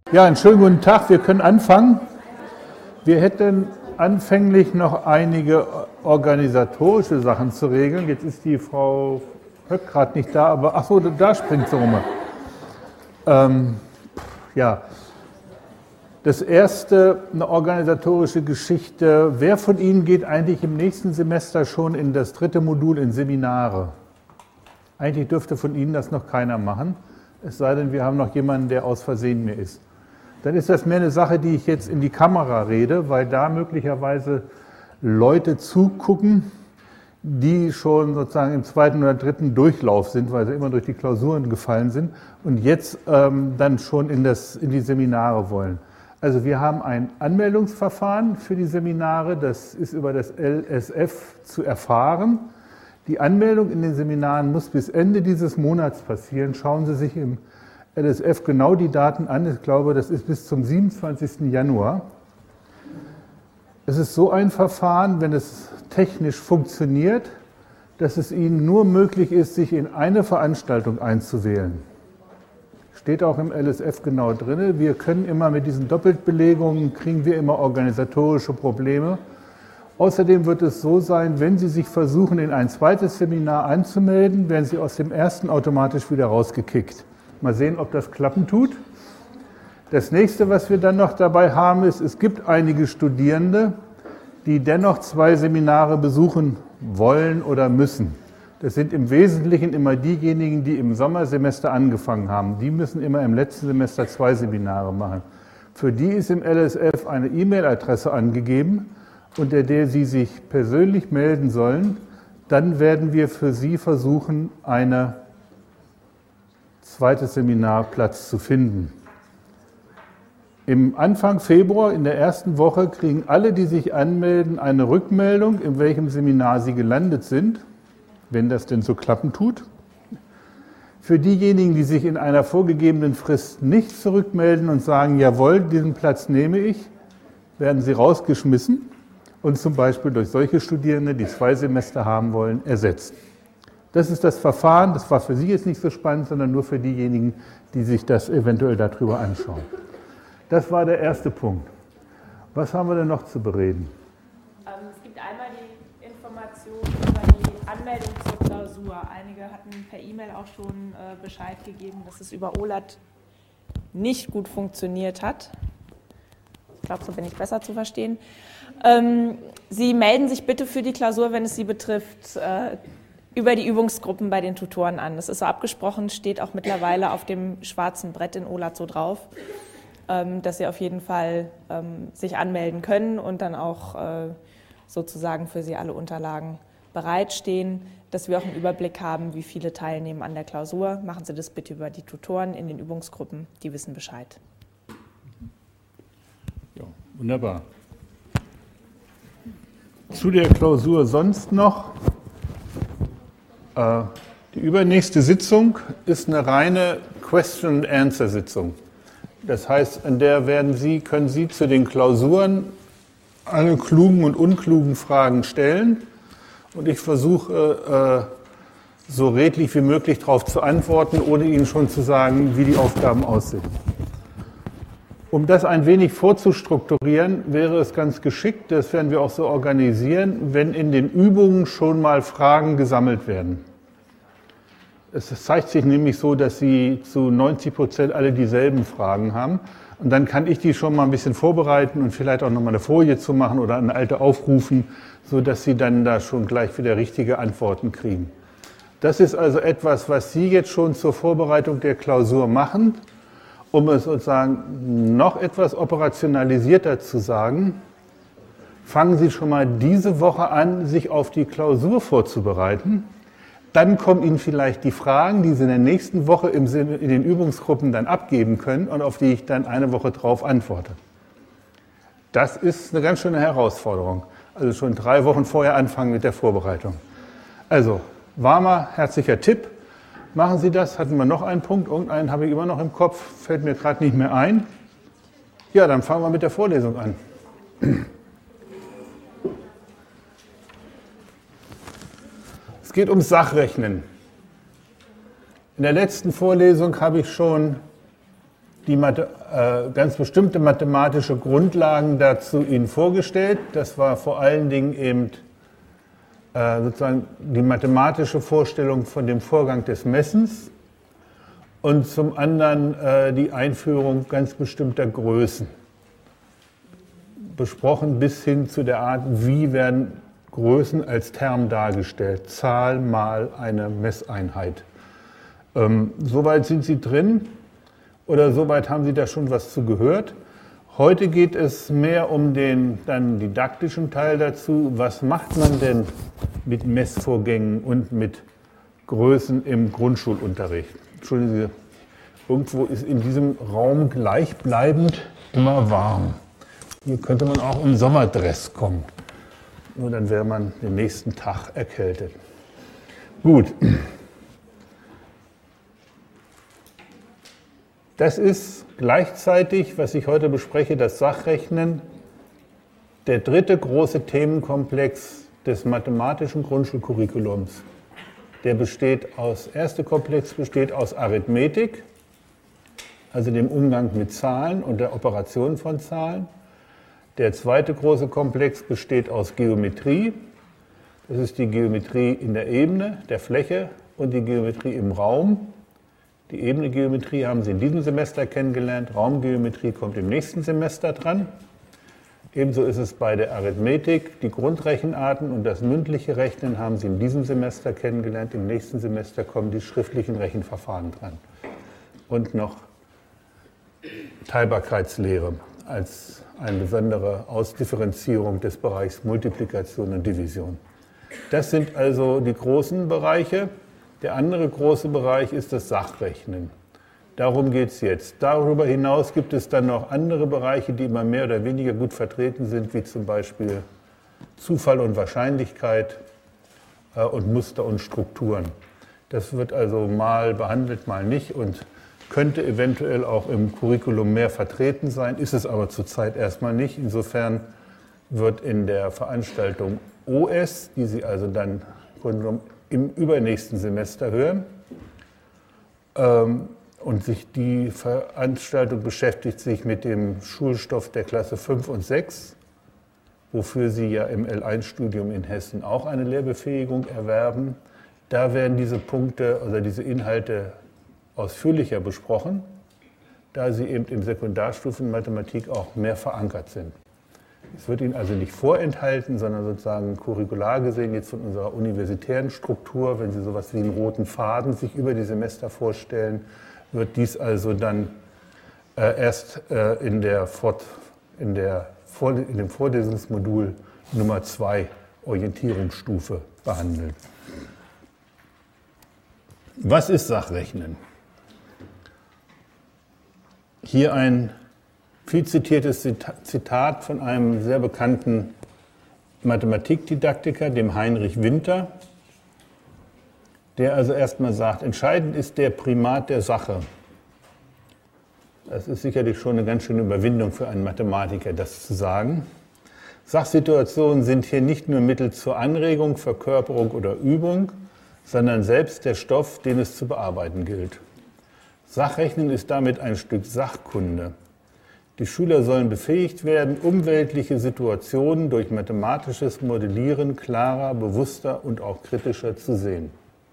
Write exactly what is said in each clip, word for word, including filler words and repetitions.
Ja, einen schönen guten Tag. Wir können anfangen. Wir hätten anfänglich noch einige organisatorische Sachen zu regeln. Jetzt ist die Frau Höck gerade nicht da, aber ach so, da springt sie rum. Ähm, ja, das erste, eine organisatorische Geschichte. Wer von Ihnen geht eigentlich im nächsten Semester schon in das dritte Modul in Seminare? Eigentlich dürfte von Ihnen das noch keiner machen, es sei denn, wir haben noch jemanden, der aus Versehen mir ist. Dann ist das mehr eine Sache, die ich jetzt in die Kamera rede, weil da möglicherweise Leute zugucken, die schon sozusagen im zweiten oder dritten Durchlauf sind, weil sie immer durch die Klausuren gefallen sind und jetzt ähm, dann schon in, das, in die Seminare wollen. Also wir haben ein Anmeldungsverfahren für die Seminare, das ist über das L S F zu erfahren. Die Anmeldung in den Seminaren muss bis Ende dieses Monats passieren. Schauen Sie sich im L S F genau die Daten an. Ich glaube, das ist bis zum siebenundzwanzigsten Januar. Es ist so ein Verfahren, wenn es technisch funktioniert, dass es Ihnen nur möglich ist, sich in eine Veranstaltung einzuwählen. Steht auch im L S F genau drin. Wir können immer mit diesen Doppeltbelegungen, kriegen wir immer organisatorische Probleme. Außerdem wird es so sein, wenn Sie sich versuchen, in ein zweites Seminar anzumelden, werden Sie aus dem ersten automatisch wieder rausgekickt. Mal sehen, ob das klappen tut. Das nächste, was wir dann noch dabei haben, ist, es gibt einige Studierende, die dennoch zwei Seminare besuchen wollen oder müssen. Das sind im Wesentlichen immer diejenigen, die im Sommersemester angefangen haben. Die müssen immer im letzten Semester zwei Seminare machen. Für die ist im L S F eine E-Mail-Adresse angegeben, unter der Sie sich persönlich melden sollen. Dann werden wir für Sie versuchen, einen zweiten Seminarplatz zu finden. Im Anfang Februar, in der ersten Woche, kriegen alle, die sich anmelden, eine Rückmeldung, in welchem Seminar sie gelandet sind, wenn das denn so klappen tut. Für diejenigen, die sich in einer vorgegebenen Frist nicht zurückmelden und sagen, jawohl, diesen Platz nehme ich, werden sie rausgeschmissen und zum Beispiel durch solche Studierende, die zwei Semester haben wollen, ersetzt. Das ist das Verfahren, das war für Sie jetzt nicht so spannend, sondern nur für diejenigen, die sich das eventuell darüber anschauen. Das war der erste Punkt. Was haben wir denn noch zu bereden? Ähm, es gibt einmal die Information über die Anmeldung zur Klausur. Einige hatten per E-Mail auch schon äh, Bescheid gegeben, dass es über O L A T nicht gut funktioniert hat. Ich glaube, so bin ich besser zu verstehen. Ähm, Sie melden sich bitte für die Klausur, wenn es Sie betrifft, äh, über die Übungsgruppen bei den Tutoren an. Das ist so abgesprochen, steht auch mittlerweile auf dem schwarzen Brett in O L A T so drauf, ähm, dass Sie auf jeden Fall ähm, sich anmelden können und dann auch äh, sozusagen für Sie alle Unterlagen bereitstehen, dass wir auch einen Überblick haben, wie viele teilnehmen an der Klausur. Machen Sie das bitte über die Tutoren in den Übungsgruppen, die wissen Bescheid. Ja, wunderbar. Zu der Klausur sonst noch. Äh, die übernächste Sitzung ist eine reine Question-and-Answer-Sitzung. Das heißt, in der werden Sie, können Sie zu den Klausuren alle klugen und unklugen Fragen stellen. Und ich versuche, äh, so redlich wie möglich darauf zu antworten, ohne Ihnen schon zu sagen, wie die Aufgaben aussehen. Um das ein wenig vorzustrukturieren, wäre es ganz geschickt, das werden wir auch so organisieren, wenn in den Übungen schon mal Fragen gesammelt werden. Es zeigt sich nämlich so, dass Sie zu neunzig Prozent alle dieselben Fragen haben. Und dann kann ich die schon mal ein bisschen vorbereiten und vielleicht auch nochmal eine Folie zu machen oder eine alte aufrufen, sodass Sie dann da schon gleich wieder richtige Antworten kriegen. Das ist also etwas, was Sie jetzt schon zur Vorbereitung der Klausur machen. Um es sozusagen noch etwas operationalisierter zu sagen, fangen Sie schon mal diese Woche an, sich auf die Klausur vorzubereiten. Dann kommen Ihnen vielleicht die Fragen, die Sie in der nächsten Woche im Sinne, in den Übungsgruppen dann abgeben können und auf die ich dann eine Woche drauf antworte. Das ist eine ganz schöne Herausforderung. Also schon drei Wochen vorher anfangen mit der Vorbereitung. Also, warmer, herzlicher Tipp. Machen Sie das. Hatten wir noch einen Punkt? Irgendeinen habe ich immer noch im Kopf, fällt mir gerade nicht mehr ein. Ja, dann fangen wir mit der Vorlesung an. Es geht ums Sachrechnen. In der letzten Vorlesung habe ich schon die Mathe, äh, ganz bestimmte mathematische Grundlagen dazu Ihnen vorgestellt. Das war vor allen Dingen eben äh, sozusagen die mathematische Vorstellung von dem Vorgang des Messens und zum anderen äh, die Einführung ganz bestimmter Größen. Besprochen bis hin zu der Art, wie werden Größen als Term dargestellt. Zahl mal eine Messeinheit. Ähm, soweit sind Sie drin oder soweit haben Sie da schon was zu gehört. Heute geht es mehr um den dann didaktischen Teil dazu. Was macht man denn mit Messvorgängen und mit Größen im Grundschulunterricht? Entschuldigen Sie, irgendwo ist in diesem Raum gleichbleibend immer warm. Hier könnte man auch im Sommerdress kommen. Nur dann wäre man den nächsten Tag erkältet. Gut. Das ist gleichzeitig, was ich heute bespreche, das Sachrechnen, der dritte große Themenkomplex des mathematischen Grundschulcurriculums. Der besteht aus, erste Komplex besteht aus Arithmetik, also dem Umgang mit Zahlen und der Operation von Zahlen. Der zweite große Komplex besteht aus Geometrie. Das ist die Geometrie in der Ebene, der Fläche und die Geometrie im Raum. Die Ebenengeometrie haben Sie in diesem Semester kennengelernt. Raumgeometrie kommt im nächsten Semester dran. Ebenso ist es bei der Arithmetik. Die Grundrechenarten und das mündliche Rechnen haben Sie in diesem Semester kennengelernt. Im nächsten Semester kommen die schriftlichen Rechenverfahren dran. Und noch Teilbarkeitslehre als eine besondere Ausdifferenzierung des Bereichs Multiplikation und Division. Das sind also die großen Bereiche. Der andere große Bereich ist das Sachrechnen. Darum geht es jetzt. Darüber hinaus gibt es dann noch andere Bereiche, die immer mehr oder weniger gut vertreten sind, wie zum Beispiel Zufall und Wahrscheinlichkeit äh, und Muster und Strukturen. Das wird also mal behandelt, mal nicht und könnte eventuell auch im Curriculum mehr vertreten sein, ist es aber zurzeit erstmal nicht. Insofern wird in der Veranstaltung O S, die Sie also dann im übernächsten Semester hören, ähm, und sich die Veranstaltung beschäftigt sich mit dem Schulstoff der Klasse fünf und sechs, wofür Sie ja im L eins Studium in Hessen auch eine Lehrbefähigung erwerben. Da werden diese Punkte oder diese Inhalte ausführlicher besprochen, da sie eben im Sekundarstufenmathematik auch mehr verankert sind. Es wird Ihnen also nicht vorenthalten, sondern sozusagen curricular gesehen, jetzt von unserer universitären Struktur, wenn Sie sowas wie einen roten Faden sich über die Semester vorstellen, wird dies also dann äh, erst äh, in, der Fort, in, der Vor, in dem Vorlesungsmodul Nummer zwei Orientierungsstufe behandelt. Was ist Sachrechnen? Hier ein viel zitiertes Zitat von einem sehr bekannten Mathematikdidaktiker, dem Heinrich Winter, der also erstmal sagt, entscheidend ist der Primat der Sache. Das ist sicherlich schon eine ganz schöne Überwindung für einen Mathematiker, das zu sagen. Sachsituationen sind hier nicht nur Mittel zur Anregung, Verkörperung oder Übung, sondern selbst der Stoff, den es zu bearbeiten gilt. Sachrechnen ist damit ein Stück Sachkunde. Die Schüler sollen befähigt werden, umweltliche Situationen durch mathematisches Modellieren klarer, bewusster und auch kritischer zu sehen.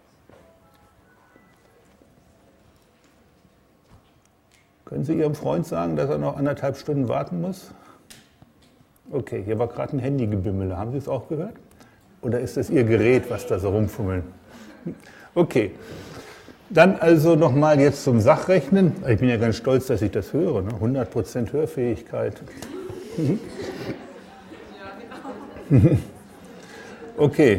Können Sie Ihrem Freund sagen, dass er noch anderthalb Stunden warten muss? Okay, hier war gerade ein Handygebimmel. Haben Sie es auch gehört? Oder ist das Ihr Gerät, was da so rumfummeln? Okay. Dann also nochmal jetzt zum Sachrechnen. Ich bin ja ganz stolz, dass ich das höre. Ne? hundert Prozent Hörfähigkeit. Okay.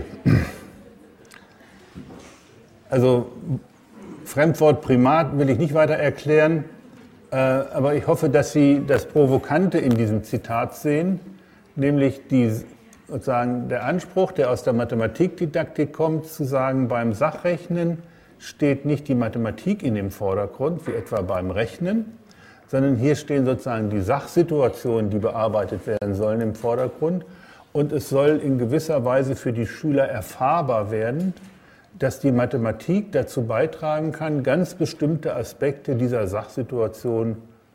Also Fremdwort Primat will ich nicht weiter erklären. Aber ich hoffe, dass Sie das Provokante in diesem Zitat sehen, nämlich die, sozusagen der Anspruch, der aus der Mathematikdidaktik kommt, zu sagen, beim Sachrechnen steht nicht die Mathematik in dem Vordergrund, wie etwa beim Rechnen, sondern hier stehen sozusagen die Sachsituationen, die bearbeitet werden sollen, im Vordergrund. Und es soll in gewisser Weise für die Schüler erfahrbar werden, dass die Mathematik dazu beitragen kann, ganz bestimmte Aspekte dieser Sachsituation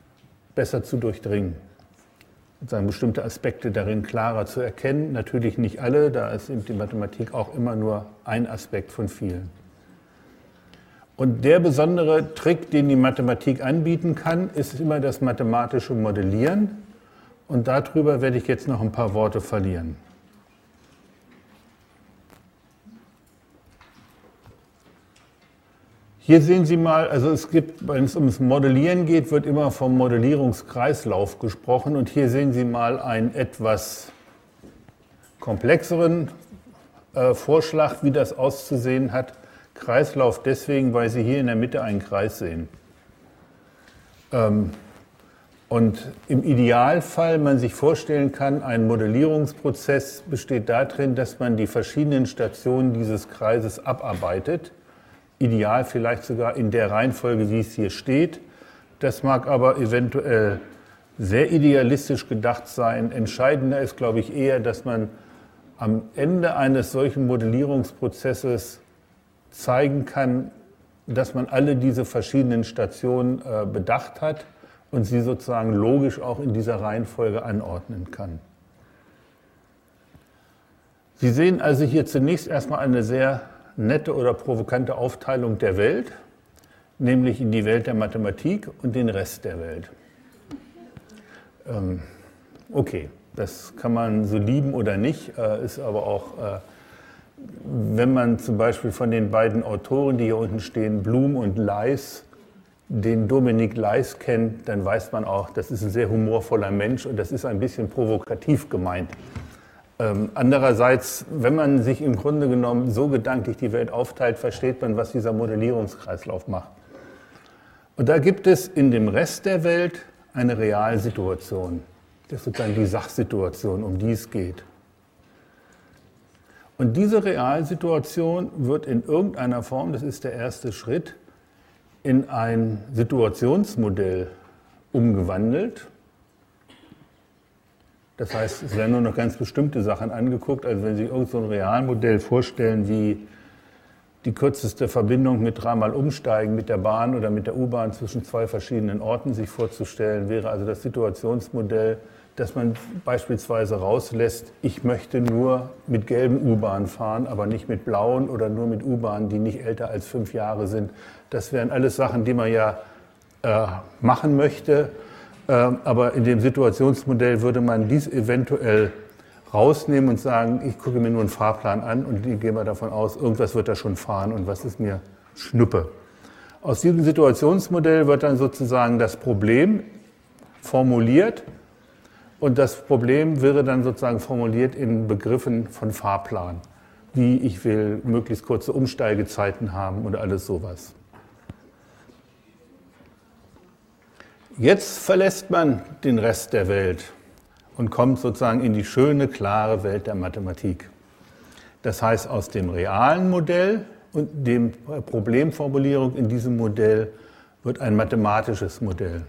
besser zu durchdringen. Sozusagen bestimmte Aspekte darin klarer zu erkennen. Natürlich nicht alle, da ist eben die Mathematik auch immer nur ein Aspekt von vielen. Und der besondere Trick, den die Mathematik anbieten kann, ist immer das mathematische Modellieren. Und darüber werde ich jetzt noch ein paar Worte verlieren. Hier sehen Sie mal, also es gibt, wenn es ums Modellieren geht, wird immer vom Modellierungskreislauf gesprochen. Und hier sehen Sie mal einen etwas komplexeren äh, Vorschlag, wie das auszusehen hat. Kreislauf deswegen, weil Sie hier in der Mitte einen Kreis sehen. Ähm, und im Idealfall man sich vorstellen kann, ein Modellierungsprozess besteht darin, dass man die verschiedenen Stationen dieses Kreises abarbeitet. Ideal vielleicht sogar in der Reihenfolge, wie es hier steht. Das mag aber eventuell sehr idealistisch gedacht sein. Entscheidender ist, glaube ich, eher, dass man am Ende eines solchen Modellierungsprozesses zeigen kann, dass man alle diese verschiedenen Stationen äh, bedacht hat und sie sozusagen logisch auch in dieser Reihenfolge anordnen kann. Sie sehen also hier zunächst erstmal eine sehr nette oder provokante Aufteilung der Welt, nämlich in die Welt der Mathematik und den Rest der Welt. Ähm, okay, das kann man so lieben oder nicht, äh, ist aber auch, äh, wenn man zum Beispiel von den beiden Autoren, die hier unten stehen, Blum und Leis, den Dominik Leis kennt, dann weiß man auch, das ist ein sehr humorvoller Mensch und das ist ein bisschen provokativ gemeint. Ähm, andererseits, wenn man sich im Grunde genommen so gedanklich die Welt aufteilt, versteht man, was dieser Modellierungskreislauf macht. Und da gibt es in dem Rest der Welt eine Realsituation. Das ist sozusagen die Sachsituation, um die es geht. Und diese Realsituation wird in irgendeiner Form, das ist der erste Schritt, in ein Situationsmodell umgewandelt. Das heißt, es werden nur noch ganz bestimmte Sachen angeguckt. Also wenn Sie irgend so ein Realmodell vorstellen, wie die kürzeste Verbindung mit dreimal Umsteigen mit der Bahn oder mit der U-Bahn zwischen zwei verschiedenen Orten sich vorzustellen, wäre also das Situationsmodell, dass man beispielsweise rauslässt, ich möchte nur mit gelben U-Bahnen fahren, aber nicht mit blauen oder nur mit U-Bahnen, die nicht älter als fünf Jahre sind. Das wären alles Sachen, die man ja äh, machen möchte. Aber in dem Situationsmodell würde man dies eventuell rausnehmen und sagen, ich gucke mir nur einen Fahrplan an und die gehen wir davon aus, irgendwas wird da schon fahren und was ist mir Schnuppe. Aus diesem Situationsmodell wird dann sozusagen das Problem formuliert und das Problem wäre dann sozusagen formuliert in Begriffen von Fahrplan, wie ich will möglichst kurze Umsteigezeiten haben oder alles sowas. Jetzt verlässt man den Rest der Welt und kommt sozusagen in die schöne, klare Welt der Mathematik. Das heißt, aus dem realen Modell und der Problemformulierung in diesem Modell wird ein mathematisches Modell.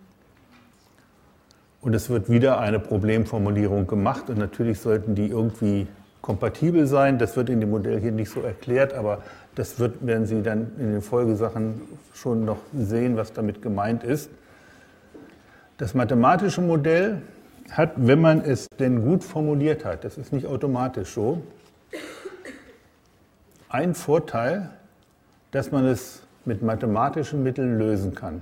Und es wird wieder eine Problemformulierung gemacht und natürlich sollten die irgendwie kompatibel sein. Das wird in dem Modell hier nicht so erklärt, aber das wird, werden Sie dann in den Folgesachen schon noch sehen, was damit gemeint ist. Das mathematische Modell hat, wenn man es denn gut formuliert hat, das ist nicht automatisch so, einen Vorteil, dass man es mit mathematischen Mitteln lösen kann.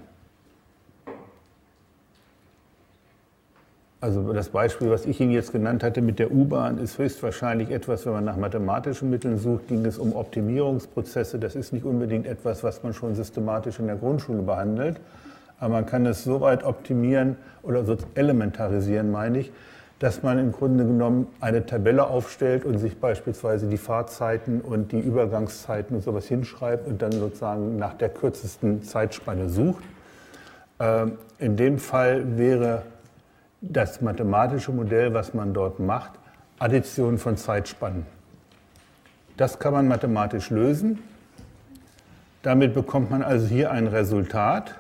Also das Beispiel, was ich Ihnen jetzt genannt hatte mit der U-Bahn, ist höchstwahrscheinlich etwas, wenn man nach mathematischen Mitteln sucht, ging es um Optimierungsprozesse. Das ist nicht unbedingt etwas, was man schon systematisch in der Grundschule behandelt. Aber man kann es so weit optimieren oder so elementarisieren, meine ich, dass man im Grunde genommen eine Tabelle aufstellt und sich beispielsweise die Fahrzeiten und die Übergangszeiten und sowas hinschreibt und dann sozusagen nach der kürzesten Zeitspanne sucht. In dem Fall wäre das mathematische Modell, was man dort macht, Addition von Zeitspannen. Das kann man mathematisch lösen. Damit bekommt man also hier ein Resultat.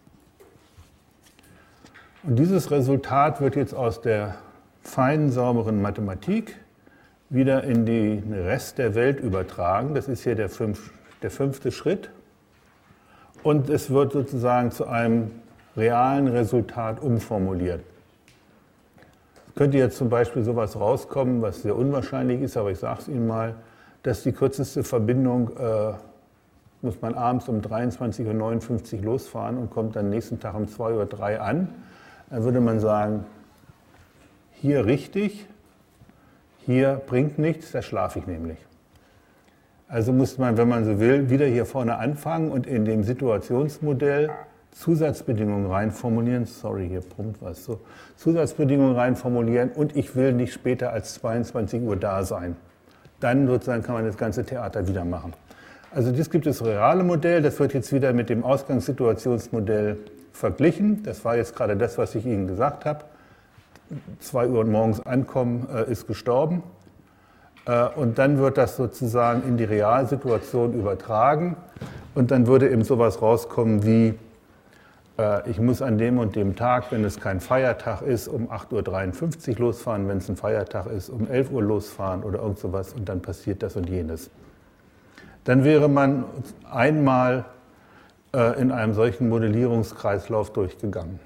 Und dieses Resultat wird jetzt aus der feinen, sauberen Mathematik wieder in den Rest der Welt übertragen. Das ist hier der, fünf, der fünfte Schritt. Und es wird sozusagen zu einem realen Resultat umformuliert. Es könnte jetzt zum Beispiel sowas rauskommen, was sehr unwahrscheinlich ist, aber ich sage es Ihnen mal, dass die kürzeste Verbindung, äh, muss man abends um dreiundzwanzig Uhr neunundfünfzig losfahren und kommt dann nächsten Tag um zwei Uhr drei an. Dann würde man sagen, hier richtig, hier bringt nichts, da schlafe ich nämlich. Also muss man, wenn man so will, wieder hier vorne anfangen und in dem Situationsmodell Zusatzbedingungen reinformulieren. Sorry, hier brummt was. So, Zusatzbedingungen reinformulieren und ich will nicht später als zweiundzwanzig Uhr da sein. Dann sozusagen kann man das ganze Theater wieder machen. Also das gibt das reale Modell, das wird jetzt wieder mit dem Ausgangssituationsmodell verglichen. Das war jetzt gerade das, was ich Ihnen gesagt habe. zwei Uhr morgens ankommen, äh, ist gestorben. Äh, und dann wird das sozusagen in die Realsituation übertragen. Und dann würde eben sowas rauskommen wie, äh, ich muss an dem und dem Tag, wenn es kein Feiertag ist, um acht Uhr dreiundfünfzig losfahren, wenn es ein Feiertag ist, um elf Uhr losfahren oder irgend sowas und dann passiert das und jenes. Dann wäre man einmal äh, in einem solchen Modellierungskreislauf durchgegangen.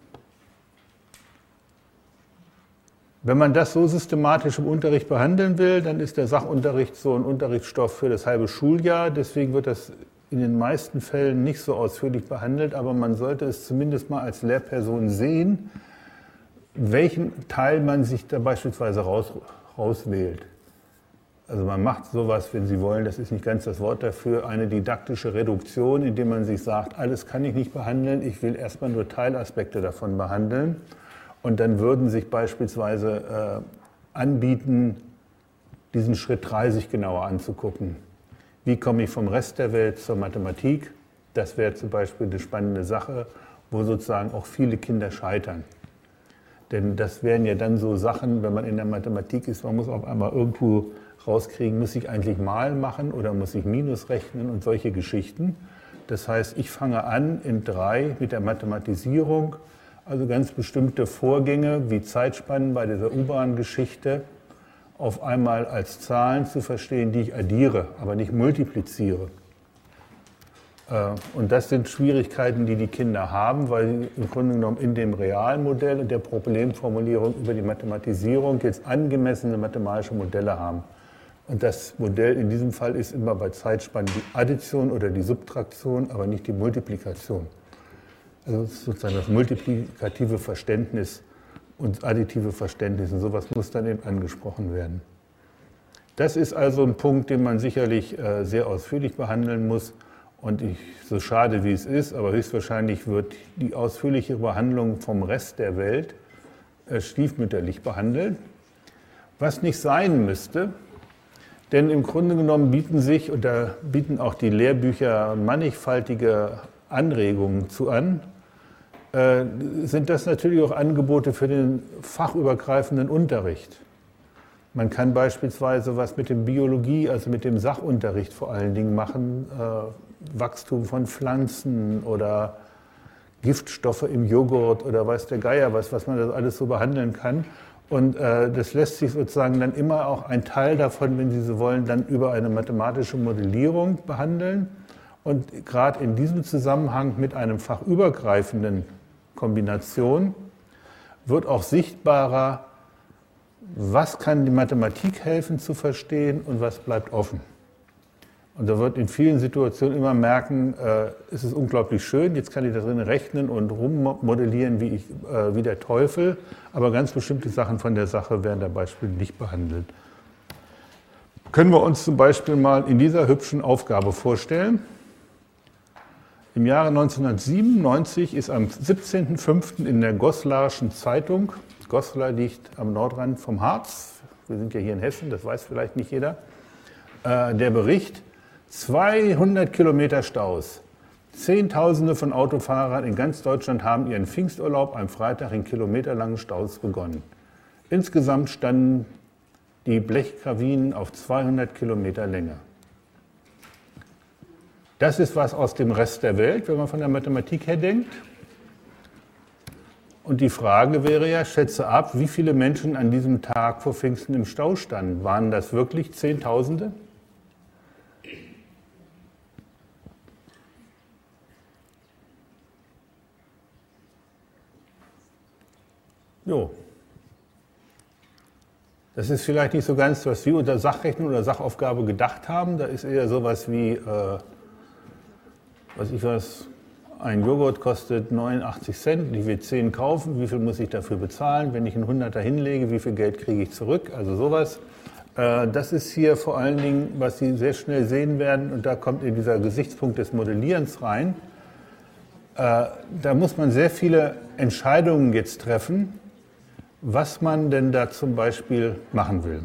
Wenn man das so systematisch im Unterricht behandeln will, dann ist der Sachunterricht so ein Unterrichtsstoff für das halbe Schuljahr. Deswegen wird das in den meisten Fällen nicht so ausführlich behandelt, aber man sollte es zumindest mal als Lehrperson sehen, welchen Teil man sich da beispielsweise raus, rauswählt. Also man macht sowas, wenn Sie wollen, das ist nicht ganz das Wort dafür, eine didaktische Reduktion, indem man sich sagt, alles kann ich nicht behandeln, ich will erstmal nur Teilaspekte davon behandeln. Und dann würden sich beispielsweise äh, anbieten, diesen Schritt drei sich genauer anzugucken. Wie komme ich vom Rest der Welt zur Mathematik? Das wäre zum Beispiel eine spannende Sache, wo sozusagen auch viele Kinder scheitern. Denn das wären ja dann so Sachen, wenn man in der Mathematik ist, man muss auf einmal irgendwo rauskriegen, muss ich eigentlich mal machen oder muss ich Minus rechnen und solche Geschichten. Das heißt, ich fange an in drei mit der Mathematisierung, also ganz bestimmte Vorgänge wie Zeitspannen bei dieser U-Bahn-Geschichte auf einmal als Zahlen zu verstehen, die ich addiere, aber nicht multipliziere. Und das sind Schwierigkeiten, die die Kinder haben, weil sie im Grunde genommen in dem Realmodell und der Problemformulierung über die Mathematisierung jetzt angemessene mathematische Modelle haben. Und das Modell in diesem Fall ist immer bei Zeitspannen die Addition oder die Subtraktion, aber nicht die Multiplikation. Also sozusagen das multiplikative Verständnis und additive Verständnis und sowas muss dann eben angesprochen werden. Das ist also ein Punkt, den man sicherlich äh, sehr ausführlich behandeln muss. Und ich, so schade wie es ist, aber höchstwahrscheinlich wird die ausführliche Behandlung vom Rest der Welt äh, stiefmütterlich behandelt, was nicht sein müsste. Denn im Grunde genommen bieten sich, und da bieten auch die Lehrbücher mannigfaltige Anregungen zu an, äh, sind das natürlich auch Angebote für den fachübergreifenden Unterricht. Man kann beispielsweise was mit dem Biologie, also mit dem Sachunterricht vor allen Dingen machen, äh, Wachstum von Pflanzen oder Giftstoffe im Joghurt oder weiß der Geier was, was man das alles so behandeln kann. Und äh, das lässt sich sozusagen dann immer auch ein Teil davon, wenn Sie so wollen, dann über eine mathematische Modellierung behandeln. Und gerade in diesem Zusammenhang mit einem fachübergreifenden Kombination wird auch sichtbarer, was kann die Mathematik helfen zu verstehen und was bleibt offen. Und da wird in vielen Situationen immer merken, äh, es ist unglaublich schön, jetzt kann ich da drin rechnen und rummodellieren wie, ich, äh, wie der Teufel, aber ganz bestimmte Sachen von der Sache werden da beispielsweise nicht behandelt. Können wir uns zum Beispiel mal in dieser hübschen Aufgabe vorstellen. Im Jahre neunzehnhundertsiebenundneunzig ist am siebzehnten fünften in der Goslarschen Zeitung, Goslar liegt am Nordrand vom Harz, wir sind ja hier in Hessen, das weiß vielleicht nicht jeder, äh, der Bericht, zweihundert Kilometer Staus. Zehntausende von Autofahrern in ganz Deutschland haben ihren Pfingsturlaub am Freitag in kilometerlangen Staus begonnen. Insgesamt standen die Blechkabinen auf zweihundert Kilometer Länge. Das ist was aus dem Rest der Welt, wenn man von der Mathematik her denkt. Und die Frage wäre ja, schätze ab, wie viele Menschen an diesem Tag vor Pfingsten im Stau standen. Waren das wirklich Zehntausende? Jo. Das ist vielleicht nicht so ganz, was wir unter Sachrechnung oder Sachaufgabe gedacht haben. Da ist eher sowas wie, äh, was ich weiß, ein Joghurt kostet neunundachtzig Cent, ich will zehn kaufen, wie viel muss ich dafür bezahlen? Wenn ich einen Hunderter hinlege, wie viel Geld kriege ich zurück? Also sowas. Äh, das ist hier vor allen Dingen, was Sie sehr schnell sehen werden, und da kommt eben dieser Gesichtspunkt des Modellierens rein. Äh, da muss man sehr viele Entscheidungen jetzt treffen, was man denn da zum Beispiel machen will.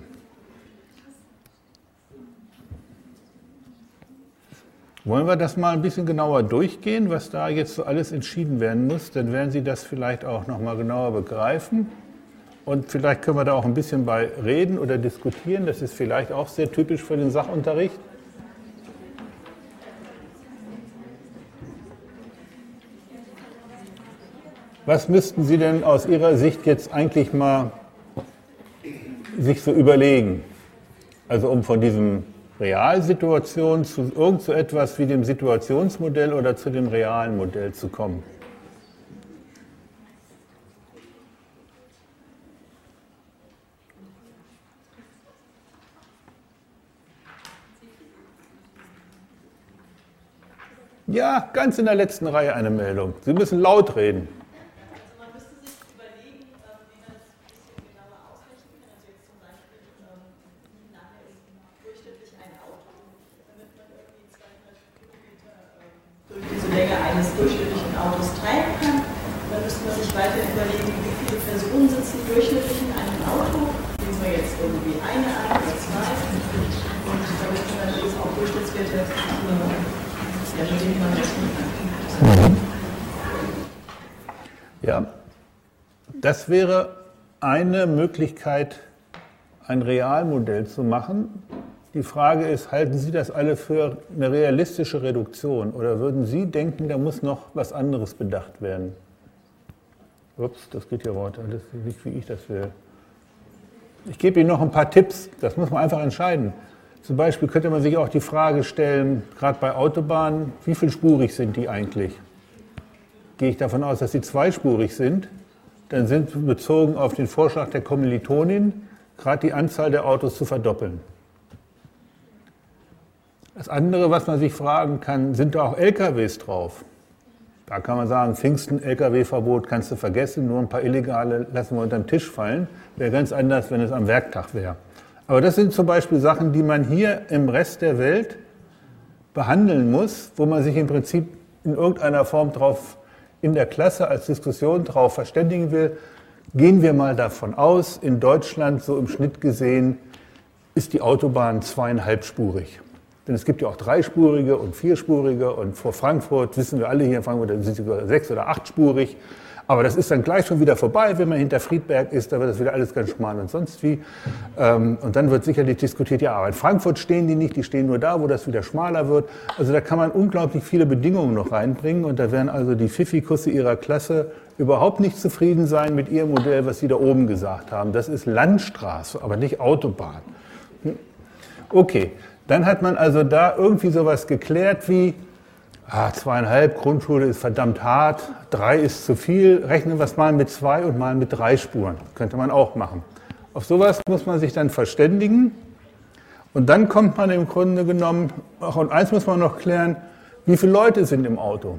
Wollen wir das mal ein bisschen genauer durchgehen, was da jetzt so alles entschieden werden muss? Dann werden Sie das vielleicht auch noch mal genauer begreifen. Und vielleicht können wir da auch ein bisschen bei reden oder diskutieren. Das ist vielleicht auch sehr typisch für den Sachunterricht. Was müssten Sie denn aus Ihrer Sicht jetzt eigentlich mal sich so überlegen? Also um von diesem Realsituation zu irgend so etwas wie dem Situationsmodell oder zu dem realen Modell zu kommen. Ja, ganz in der letzten Reihe eine Meldung. Sie müssen laut reden. Länge eines durchschnittlichen Autos treiben kann. Dann müsste man sich weiter überlegen, wie viele Personen sitzen durchschnittlich in einem Auto. Nehmen wir jetzt irgendwie eine ein oder zwei. Und damit man natürlich auch Durchschnittswerte, ja, mit denen man rechnen kann. Ja, das wäre eine Möglichkeit, ein Realmodell zu machen. Die Frage ist, halten Sie das alle für eine realistische Reduktion oder würden Sie denken, da muss noch was anderes bedacht werden? Ups, das geht ja weiter, das ist nicht, wie ich das will. Ich gebe Ihnen noch ein paar Tipps, das muss man einfach entscheiden. Zum Beispiel könnte man sich auch die Frage stellen, gerade bei Autobahnen, wie vielspurig sind die eigentlich? Gehe ich davon aus, dass sie zweispurig sind, dann sind bezogen auf den Vorschlag der Kommilitonin gerade die Anzahl der Autos zu verdoppeln. Das andere, was man sich fragen kann, sind da auch L K Ws drauf? Da kann man sagen, Pfingsten, L K W-Verbot kannst du vergessen, nur ein paar Illegale lassen wir unter den Tisch fallen. Wäre ganz anders, wenn es am Werktag wäre. Aber das sind zum Beispiel Sachen, die man hier im Rest der Welt behandeln muss, wo man sich im Prinzip in irgendeiner Form drauf in der Klasse als Diskussion drauf verständigen will. Gehen wir mal davon aus, in Deutschland so im Schnitt gesehen ist die Autobahn zweieinhalbspurig. Denn es gibt ja auch dreispurige und vierspurige und vor Frankfurt, wissen wir alle hier in Frankfurt, sind sie sogar sechs- oder achtspurig. Aber das ist dann gleich schon wieder vorbei, wenn man hinter Friedberg ist, da wird das wieder alles ganz schmal und sonst wie. Und dann wird sicherlich diskutiert, ja, aber in Frankfurt stehen die nicht, die stehen nur da, wo das wieder schmaler wird. Also da kann man unglaublich viele Bedingungen noch reinbringen und da werden also die Pfiffikusse ihrer Klasse überhaupt nicht zufrieden sein mit ihrem Modell, was sie da oben gesagt haben. Das ist Landstraße, aber nicht Autobahn. Okay. Dann hat man also da irgendwie sowas geklärt wie, ah, zweieinhalb, Grundschule ist verdammt hart, drei ist zu viel, rechnen wir es mal mit zwei und mal mit drei Spuren. Könnte man auch machen. Auf sowas muss man sich dann verständigen und dann kommt man im Grunde genommen, ach, und eins muss man noch klären, wie viele Leute sind im Auto?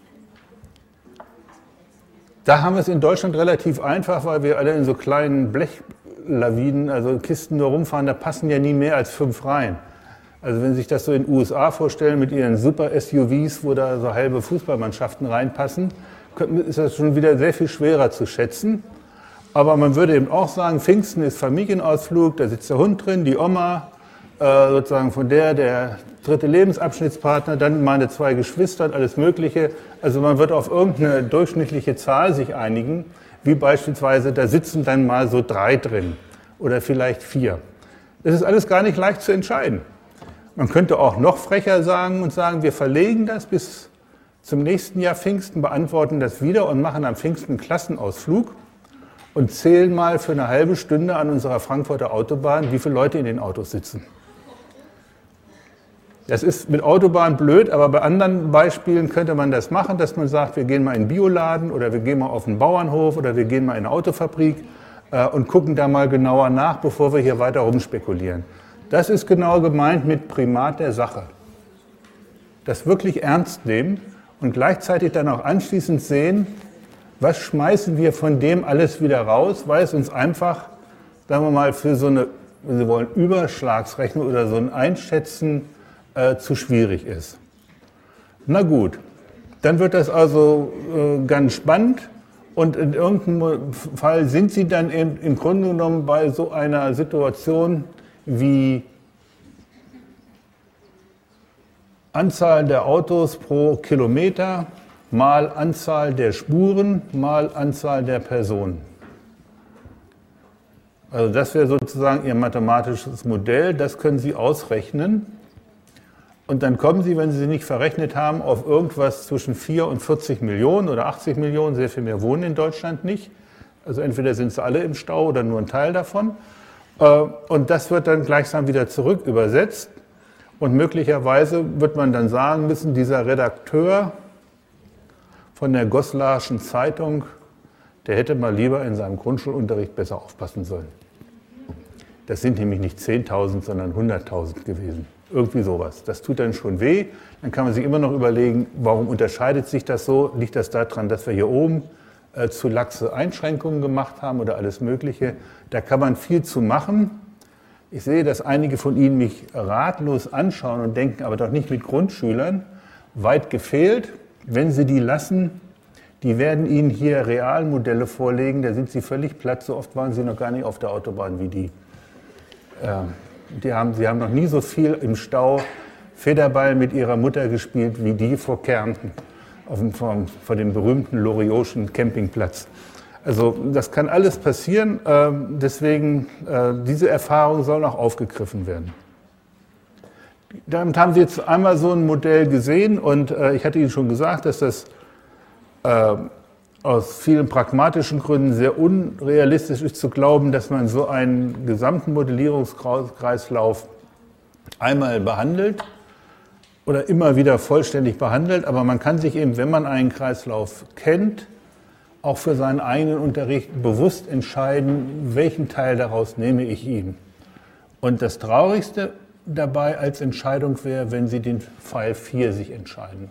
Da haben wir es in Deutschland relativ einfach, weil wir alle in so kleinen Blechlawinen, also Kisten nur rumfahren, da passen ja nie mehr als fünf rein. Also wenn Sie sich das so in den U S A vorstellen mit ihren super S U Vs, wo da so halbe Fußballmannschaften reinpassen, ist das schon wieder sehr viel schwerer zu schätzen. Aber man würde eben auch sagen, Pfingsten ist Familienausflug, da sitzt der Hund drin, die Oma, äh, sozusagen von der der dritte Lebensabschnittspartner, dann meine zwei Geschwister und alles Mögliche. Also man wird auf irgendeine durchschnittliche Zahl sich einigen, wie beispielsweise, da sitzen dann mal so drei drin oder vielleicht vier. Das ist alles gar nicht leicht zu entscheiden. Man könnte auch noch frecher sagen und sagen, wir verlegen das bis zum nächsten Jahr Pfingsten, beantworten das wieder und machen am Pfingsten einen Klassenausflug und zählen mal für eine halbe Stunde an unserer Frankfurter Autobahn, wie viele Leute in den Autos sitzen. Das ist mit Autobahn blöd, aber bei anderen Beispielen könnte man das machen, dass man sagt, wir gehen mal in einen Bioladen oder wir gehen mal auf einen Bauernhof oder wir gehen mal in eine Autofabrik äh, und gucken da mal genauer nach, bevor wir hier weiter rumspekulieren. Das ist genau gemeint mit Primat der Sache. Das wirklich ernst nehmen und gleichzeitig dann auch anschließend sehen, was schmeißen wir von dem alles wieder raus, weil es uns einfach, sagen wir mal, für so eine, wenn Sie wollen, Überschlagsrechnung oder so ein Einschätzen äh, zu schwierig ist. Na gut, dann wird das also äh, ganz spannend und in irgendeinem Fall sind Sie dann eben im Grunde genommen bei so einer Situation wie Anzahl der Autos pro Kilometer mal Anzahl der Spuren mal Anzahl der Personen. Also das wäre sozusagen Ihr mathematisches Modell, das können Sie ausrechnen. Und dann kommen Sie, wenn Sie sie nicht verrechnet haben, auf irgendwas zwischen vier und vierzig Millionen oder achtzig Millionen, sehr viel mehr wohnen in Deutschland nicht. Also entweder sind sie alle im Stau oder nur ein Teil davon. Und das wird dann gleichsam wieder zurück übersetzt. Und möglicherweise wird man dann sagen müssen, dieser Redakteur von der Goslarschen Zeitung, der hätte mal lieber in seinem Grundschulunterricht besser aufpassen sollen. Das sind nämlich nicht zehntausend, sondern hunderttausend gewesen. Irgendwie sowas. Das tut dann schon weh. Dann kann man sich immer noch überlegen, warum unterscheidet sich das so? Liegt das daran, dass wir hier oben äh, zu laxe Einschränkungen gemacht haben oder alles Mögliche? Da kann man viel zu machen. Ich sehe, dass einige von Ihnen mich ratlos anschauen und denken, aber doch nicht mit Grundschülern. Weit gefehlt. Wenn Sie die lassen, die werden Ihnen hier Realmodelle vorlegen, da sind Sie völlig platt. So oft waren Sie noch gar nicht auf der Autobahn wie die. Ähm, Die haben, sie haben noch nie so viel im Stau Federball mit ihrer Mutter gespielt wie die vor Kärnten, auf dem, vor, vor dem berühmten Lorioschen Campingplatz. Also das kann alles passieren, äh, deswegen äh, diese Erfahrung soll auch aufgegriffen werden. Damit haben Sie jetzt einmal so ein Modell gesehen und äh, ich hatte Ihnen schon gesagt, dass das äh, aus vielen pragmatischen Gründen sehr unrealistisch ist zu glauben, dass man so einen gesamten Modellierungskreislauf einmal behandelt oder immer wieder vollständig behandelt. Aber man kann sich eben, wenn man einen Kreislauf kennt, auch für seinen eigenen Unterricht bewusst entscheiden, welchen Teil daraus nehme ich ihm. Und das Traurigste dabei als Entscheidung wäre, wenn Sie den Fall vier sich entscheiden.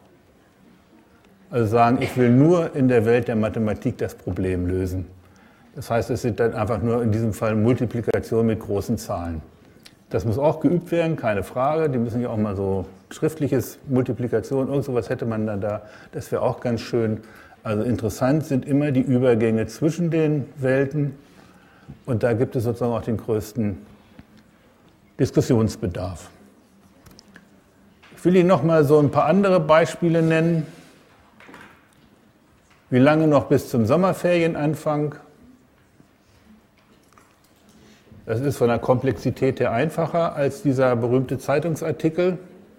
Also sagen, ich will nur in der Welt der Mathematik das Problem lösen. Das heißt, es sind dann einfach nur in diesem Fall Multiplikation mit großen Zahlen. Das muss auch geübt werden, keine Frage. Die müssen ja auch mal so schriftliches Multiplikation, irgend sowas hätte man dann da. Das wäre auch ganz schön. Also interessant sind immer die Übergänge zwischen den Welten. Und da gibt es sozusagen auch den größten Diskussionsbedarf. Ich will Ihnen noch mal so ein paar andere Beispiele nennen. Wie lange noch bis zum Sommerferienanfang? Das ist von der Komplexität her einfacher als dieser berühmte Zeitungsartikel.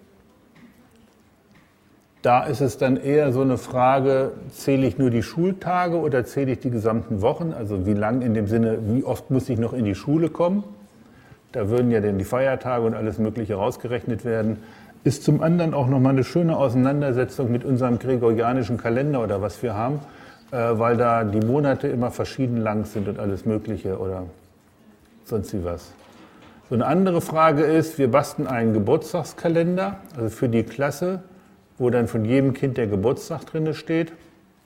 Da ist es dann eher so eine Frage, zähle ich nur die Schultage oder zähle ich die gesamten Wochen? Also wie lang in dem Sinne, wie oft muss ich noch in die Schule kommen? Da würden ja dann die Feiertage und alles Mögliche rausgerechnet werden. Ist zum anderen auch nochmal eine schöne Auseinandersetzung mit unserem gregorianischen Kalender oder was wir haben, äh, weil da die Monate immer verschieden lang sind und alles Mögliche oder sonst wie was. So eine andere Frage ist, wir basteln einen Geburtstagskalender, also für die Klasse, wo dann von jedem Kind der Geburtstag drin steht.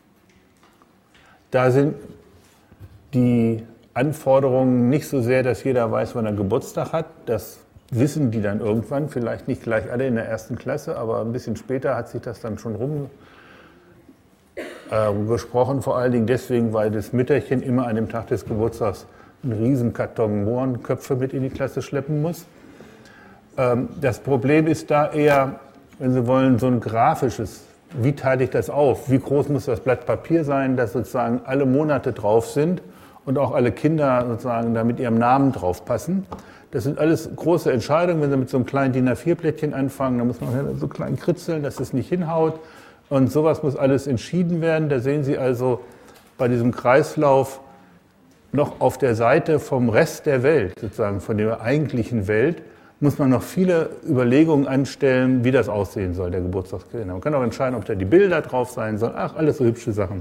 Da sind die Anforderungen nicht so sehr, dass jeder weiß, wann er Geburtstag hat. Das wissen die dann irgendwann, vielleicht nicht gleich alle in der ersten Klasse, aber ein bisschen später hat sich das dann schon rumgesprochen, äh, vor allen Dingen deswegen, weil das Mütterchen immer an dem Tag des Geburtstags einen riesen Karton Mohrenköpfe mit in die Klasse schleppen muss. Ähm, das Problem ist da eher, wenn Sie wollen, so ein grafisches, wie teile ich das auf? Wie groß muss das Blatt Papier sein, dass sozusagen alle Monate drauf sind und auch alle Kinder sozusagen da mit ihrem Namen drauf passen? Das sind alles große Entscheidungen. Wenn Sie mit so einem kleinen D I N A vier Blättchen anfangen, dann muss man so klein kritzeln, dass es nicht hinhaut. Und sowas muss alles entschieden werden. Da sehen Sie also bei diesem Kreislauf noch auf der Seite vom Rest der Welt, sozusagen von der eigentlichen Welt, muss man noch viele Überlegungen anstellen, wie das aussehen soll, der Geburtstagskalender. Man kann auch entscheiden, ob da die Bilder drauf sein sollen. Ach, alles so hübsche Sachen.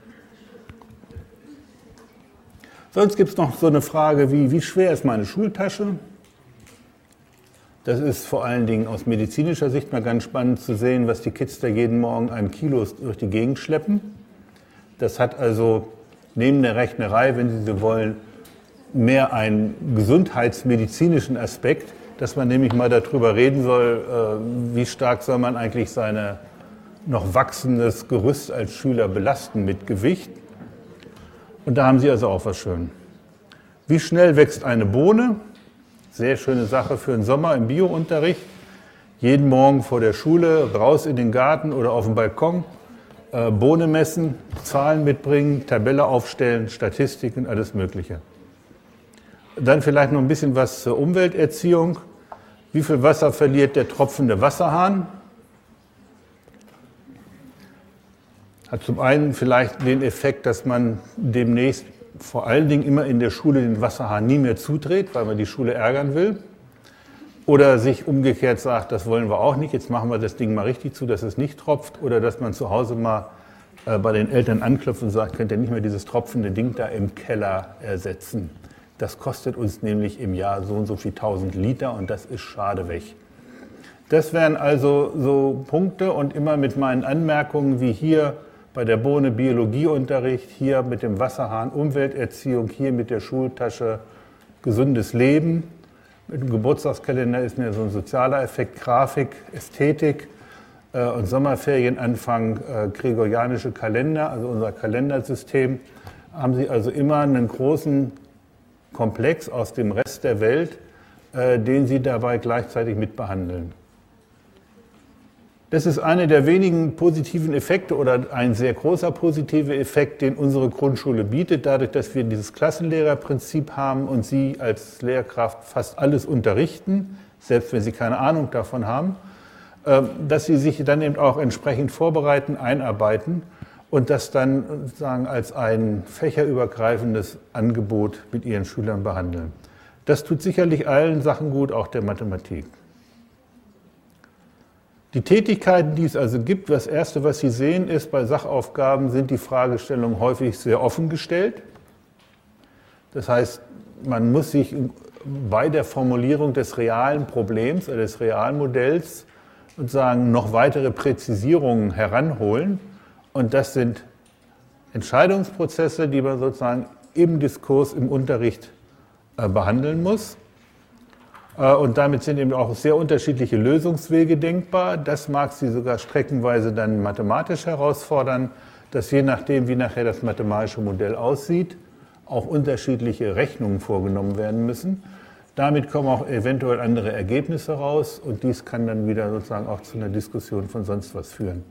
Sonst gibt es noch so eine Frage wie, wie schwer ist meine Schultasche? Das ist vor allen Dingen aus medizinischer Sicht mal ganz spannend zu sehen, was die Kids da jeden Morgen an Kilos durch die Gegend schleppen. Das hat also neben der Rechnerei, wenn Sie so wollen, mehr einen gesundheitsmedizinischen Aspekt, dass man nämlich mal darüber reden soll, wie stark soll man eigentlich sein noch wachsendes Gerüst als Schüler belasten mit Gewicht. Und da haben Sie also auch was schön. Wie schnell wächst eine Bohne? Sehr schöne Sache für den Sommer im Biounterricht. Jeden Morgen vor der Schule raus in den Garten oder auf den Balkon, äh, Bohne messen, Zahlen mitbringen, Tabelle aufstellen, Statistiken, alles Mögliche. Dann vielleicht noch ein bisschen was zur Umwelterziehung. Wie viel Wasser verliert der tropfende Wasserhahn? Hat zum einen vielleicht den Effekt, dass man demnächst vor allen Dingen immer in der Schule den Wasserhahn nie mehr zudreht, weil man die Schule ärgern will. Oder sich umgekehrt sagt, das wollen wir auch nicht, jetzt machen wir das Ding mal richtig zu, dass es nicht tropft. Oder dass man zu Hause mal äh, bei den Eltern anklopft und sagt, könnt ihr nicht mehr dieses tropfende Ding da im Keller ersetzen. Das kostet uns nämlich im Jahr so und so viel tausend Liter und das ist schade weg. Das wären also so Punkte und immer mit meinen Anmerkungen wie hier bei der Bohne Biologieunterricht, hier mit dem Wasserhahn Umwelterziehung, hier mit der Schultasche gesundes Leben. Mit dem Geburtstagskalender ist mir so ein sozialer Effekt, Grafik, Ästhetik äh, und Sommerferienanfang, äh, gregorianische Kalender, also unser Kalendersystem. Haben Sie also immer einen großen Komplex aus dem Rest der Welt, äh, den Sie dabei gleichzeitig mitbehandeln. Das ist einer der wenigen positiven Effekte oder ein sehr großer positiver Effekt, den unsere Grundschule bietet, dadurch, dass wir dieses Klassenlehrerprinzip haben und Sie als Lehrkraft fast alles unterrichten, selbst wenn Sie keine Ahnung davon haben, dass Sie sich dann eben auch entsprechend vorbereiten, einarbeiten und das dann sozusagen als ein fächerübergreifendes Angebot mit Ihren Schülern behandeln. Das tut sicherlich allen Sachen gut, auch der Mathematik. Die Tätigkeiten, die es also gibt, das Erste, was Sie sehen, ist, bei Sachaufgaben sind die Fragestellungen häufig sehr offen gestellt. Das heißt, man muss sich bei der Formulierung des realen Problems oder des realen Modells sozusagen noch weitere Präzisierungen heranholen. Und das sind Entscheidungsprozesse, die man sozusagen im Diskurs, im Unterricht äh, behandeln muss. Und damit sind eben auch sehr unterschiedliche Lösungswege denkbar. Das mag Sie sogar streckenweise dann mathematisch herausfordern, dass je nachdem, wie nachher das mathematische Modell aussieht, auch unterschiedliche Rechnungen vorgenommen werden müssen. Damit kommen auch eventuell andere Ergebnisse raus und dies kann dann wieder sozusagen auch zu einer Diskussion von sonst was führen.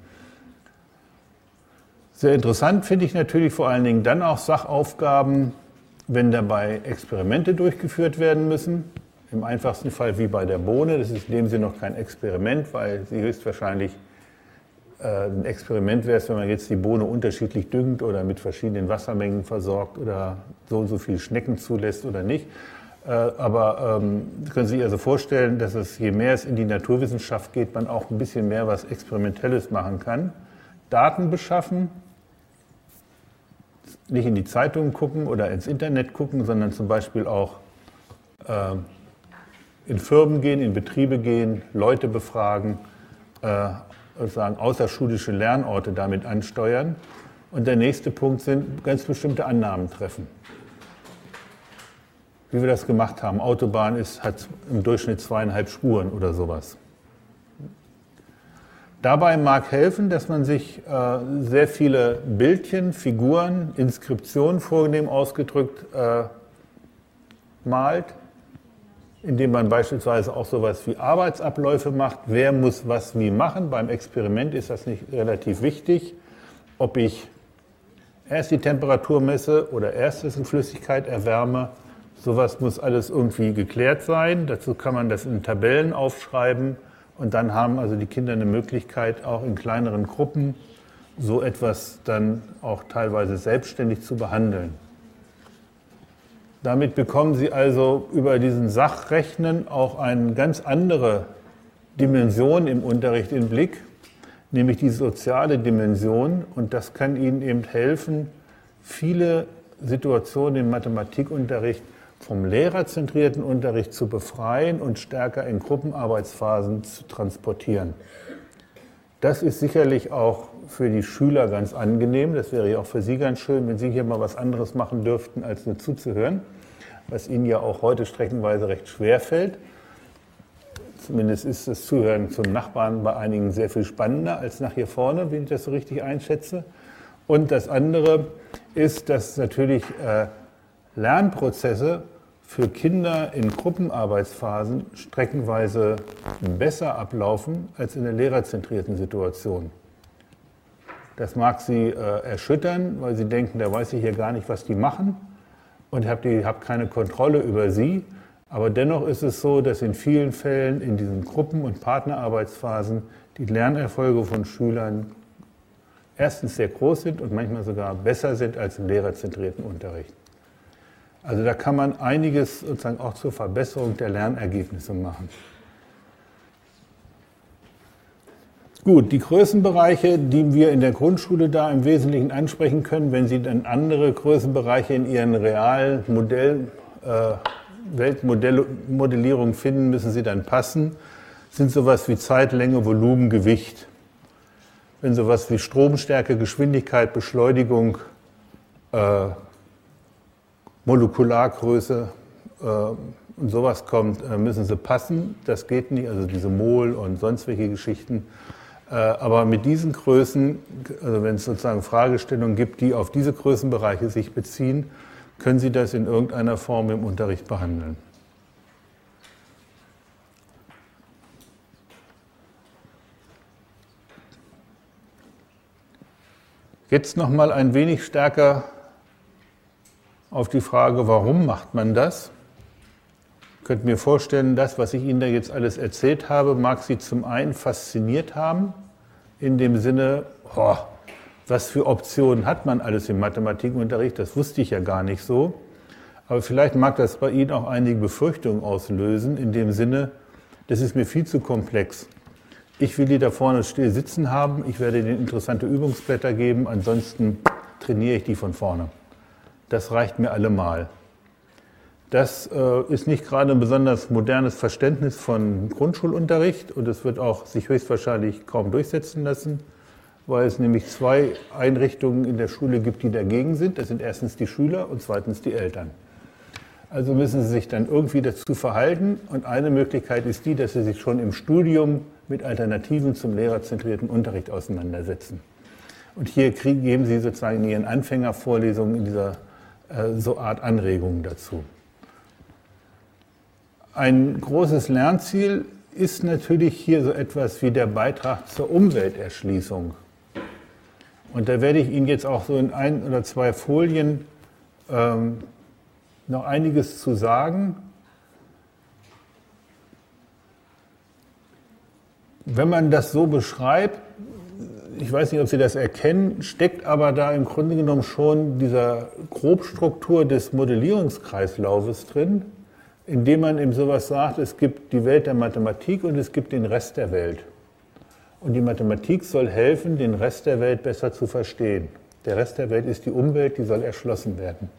Sehr interessant finde ich natürlich vor allen Dingen dann auch Sachaufgaben, wenn dabei Experimente durchgeführt werden müssen. Im einfachsten Fall wie bei der Bohne, das ist in dem Sinne noch kein Experiment, weil sie höchstwahrscheinlich äh, ein Experiment wäre es, wenn man jetzt die Bohne unterschiedlich düngt oder mit verschiedenen Wassermengen versorgt oder so und so viel Schnecken zulässt oder nicht. Äh, aber ähm, können Sie sich also vorstellen, dass es, je mehr es in die Naturwissenschaft geht, man auch ein bisschen mehr was Experimentelles machen kann. Daten beschaffen, nicht in die Zeitungen gucken oder ins Internet gucken, sondern zum Beispiel auch äh, in Firmen gehen, in Betriebe gehen, Leute befragen, äh, sozusagen außerschulische Lernorte damit ansteuern. Und der nächste Punkt sind ganz bestimmte Annahmen treffen. Wie wir das gemacht haben. Autobahn ist, hat im Durchschnitt zweieinhalb Spuren oder sowas. Dabei mag helfen, dass man sich äh, sehr viele Bildchen, Figuren, Inskriptionen vornehm ausgedrückt äh, malt, indem man beispielsweise auch sowas wie Arbeitsabläufe macht. Wer muss was wie machen? Beim Experiment ist das nicht relativ wichtig, ob ich erst die Temperatur messe oder erst eine Flüssigkeit erwärme. Sowas muss alles irgendwie geklärt sein. Dazu kann man das in Tabellen aufschreiben und dann haben also die Kinder eine Möglichkeit, auch in kleineren Gruppen so etwas dann auch teilweise selbstständig zu behandeln. Damit bekommen Sie also über diesen Sachrechnen auch eine ganz andere Dimension im Unterricht in den Blick, nämlich die soziale Dimension. Und das kann Ihnen eben helfen, viele Situationen im Mathematikunterricht vom lehrerzentrierten Unterricht zu befreien und stärker in Gruppenarbeitsphasen zu transportieren. Das ist sicherlich auch für die Schüler ganz angenehm. Das wäre ja auch für Sie ganz schön, wenn Sie hier mal was anderes machen dürften, als nur zuzuhören, was Ihnen ja auch heute streckenweise recht schwer fällt. Zumindest ist das Zuhören zum Nachbarn bei einigen sehr viel spannender als nach hier vorne, wenn ich das so richtig einschätze. Und das andere ist, dass natürlich äh, Lernprozesse für Kinder in Gruppenarbeitsphasen streckenweise besser ablaufen als in der lehrerzentrierten Situation. Das mag Sie äh, erschüttern, weil Sie denken, da weiß ich ja gar nicht, was die machen und ich habe hab keine Kontrolle über sie. Aber dennoch ist es so, dass in vielen Fällen in diesen Gruppen- und Partnerarbeitsphasen die Lernerfolge von Schülern erstens sehr groß sind und manchmal sogar besser sind als im lehrerzentrierten Unterricht. Also da kann man einiges sozusagen auch zur Verbesserung der Lernergebnisse machen. Gut, die Größenbereiche, die wir in der Grundschule da im Wesentlichen ansprechen können, wenn Sie dann andere Größenbereiche in Ihren realen Modell, äh, Weltmodellierungen finden, müssen Sie dann passen, sind sowas wie Zeit, Länge, Volumen, Gewicht. Wenn sowas wie Stromstärke, Geschwindigkeit, Beschleunigung, äh, Molekulargröße äh, und sowas kommt, äh, müssen sie passen. Das geht nicht, also diese Mol und sonst welche Geschichten. Äh, aber mit diesen Größen, also wenn es sozusagen Fragestellungen gibt, die auf diese Größenbereiche sich beziehen, können Sie das in irgendeiner Form im Unterricht behandeln. Jetzt noch mal ein wenig stärker auf die Frage, warum macht man das? Ich könnte mir vorstellen, das, was ich Ihnen da jetzt alles erzählt habe, mag Sie zum einen fasziniert haben, in dem Sinne, oh, was für Optionen hat man alles im Mathematikunterricht, das wusste ich ja gar nicht so. Aber vielleicht mag das bei Ihnen auch einige Befürchtungen auslösen, in dem Sinne, das ist mir viel zu komplex. Ich will die da vorne still sitzen haben, ich werde Ihnen interessante Übungsblätter geben, ansonsten trainiere ich die von vorne. Das reicht mir allemal. Das äh, ist nicht gerade ein besonders modernes Verständnis von Grundschulunterricht und es wird auch sich höchstwahrscheinlich kaum durchsetzen lassen, weil es nämlich zwei Einrichtungen in der Schule gibt, die dagegen sind. Das sind erstens die Schüler und zweitens die Eltern. Also müssen sie sich dann irgendwie dazu verhalten und eine Möglichkeit ist die, dass sie sich schon im Studium mit Alternativen zum lehrerzentrierten Unterricht auseinandersetzen. Und hier kriegen, geben sie sozusagen in ihren Anfängervorlesungen in dieser äh, so Art Anregungen dazu. Ein großes Lernziel ist natürlich hier so etwas wie der Beitrag zur Umwelterschließung. Und da werde ich Ihnen jetzt auch so in ein oder zwei Folien ähm, noch einiges zu sagen. Wenn man das so beschreibt, ich weiß nicht, ob Sie das erkennen, steckt aber da im Grunde genommen schon dieser Grobstruktur des Modellierungskreislaufes drin, indem man eben sowas sagt, es gibt die Welt der Mathematik und es gibt den Rest der Welt. Und die Mathematik soll helfen, den Rest der Welt besser zu verstehen. Der Rest der Welt ist die Umwelt, die soll erschlossen werden.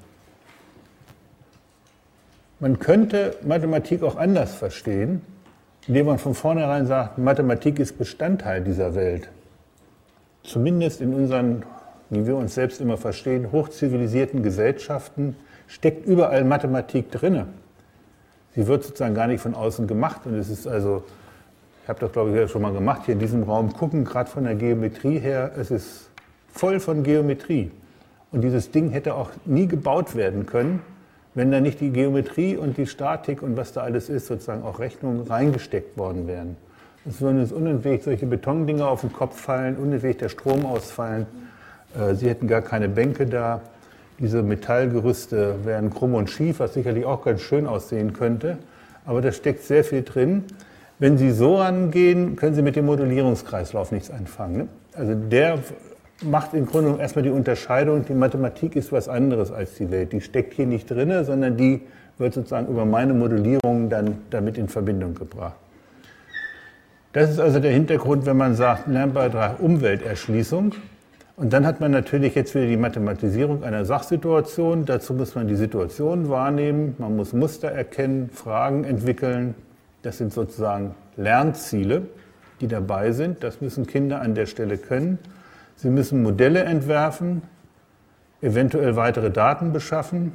Man könnte Mathematik auch anders verstehen, indem man von vornherein sagt, Mathematik ist Bestandteil dieser Welt. Zumindest in unseren, wie wir uns selbst immer verstehen, hochzivilisierten Gesellschaften steckt überall Mathematik drin. Sie wird sozusagen gar nicht von außen gemacht und es ist also, ich habe das glaube ich schon mal gemacht, hier in diesem Raum gucken, gerade von der Geometrie her, es ist voll von Geometrie. Und dieses Ding hätte auch nie gebaut werden können, wenn da nicht die Geometrie und die Statik und was da alles ist, sozusagen auch Rechnungen reingesteckt worden wären. Es würden uns unentwegt solche Betondinger auf den Kopf fallen, unentwegt der Strom ausfallen. Sie hätten gar keine Bänke da. Diese Metallgerüste wären krumm und schief, was sicherlich auch ganz schön aussehen könnte. Aber da steckt sehr viel drin. Wenn Sie so rangehen, können Sie mit dem Modellierungskreislauf nichts anfangen. Ne? Also der macht im Grunde genommen erstmal die Unterscheidung, die Mathematik ist was anderes als die Welt. Die steckt hier nicht drin, sondern die wird sozusagen über meine Modellierung dann damit in Verbindung gebracht. Das ist also der Hintergrund, wenn man sagt, Lernbeitrag Umwelterschließung. Und dann hat man natürlich jetzt wieder die Mathematisierung einer Sachsituation. Dazu muss man die Situation wahrnehmen, man muss Muster erkennen, Fragen entwickeln. Das sind sozusagen Lernziele, die dabei sind. Das müssen Kinder an der Stelle können. Sie müssen Modelle entwerfen, eventuell weitere Daten beschaffen.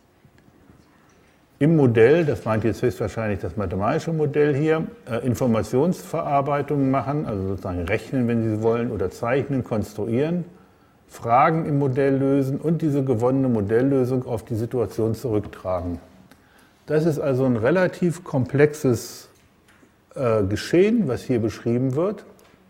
Im Modell, das meint jetzt höchstwahrscheinlich das mathematische Modell hier, äh, Informationsverarbeitung machen, also sozusagen rechnen, wenn Sie wollen, oder zeichnen, konstruieren, Fragen im Modell lösen und diese gewonnene Modelllösung auf die Situation zurücktragen. Das ist also ein relativ komplexes äh, Geschehen, was hier beschrieben wird.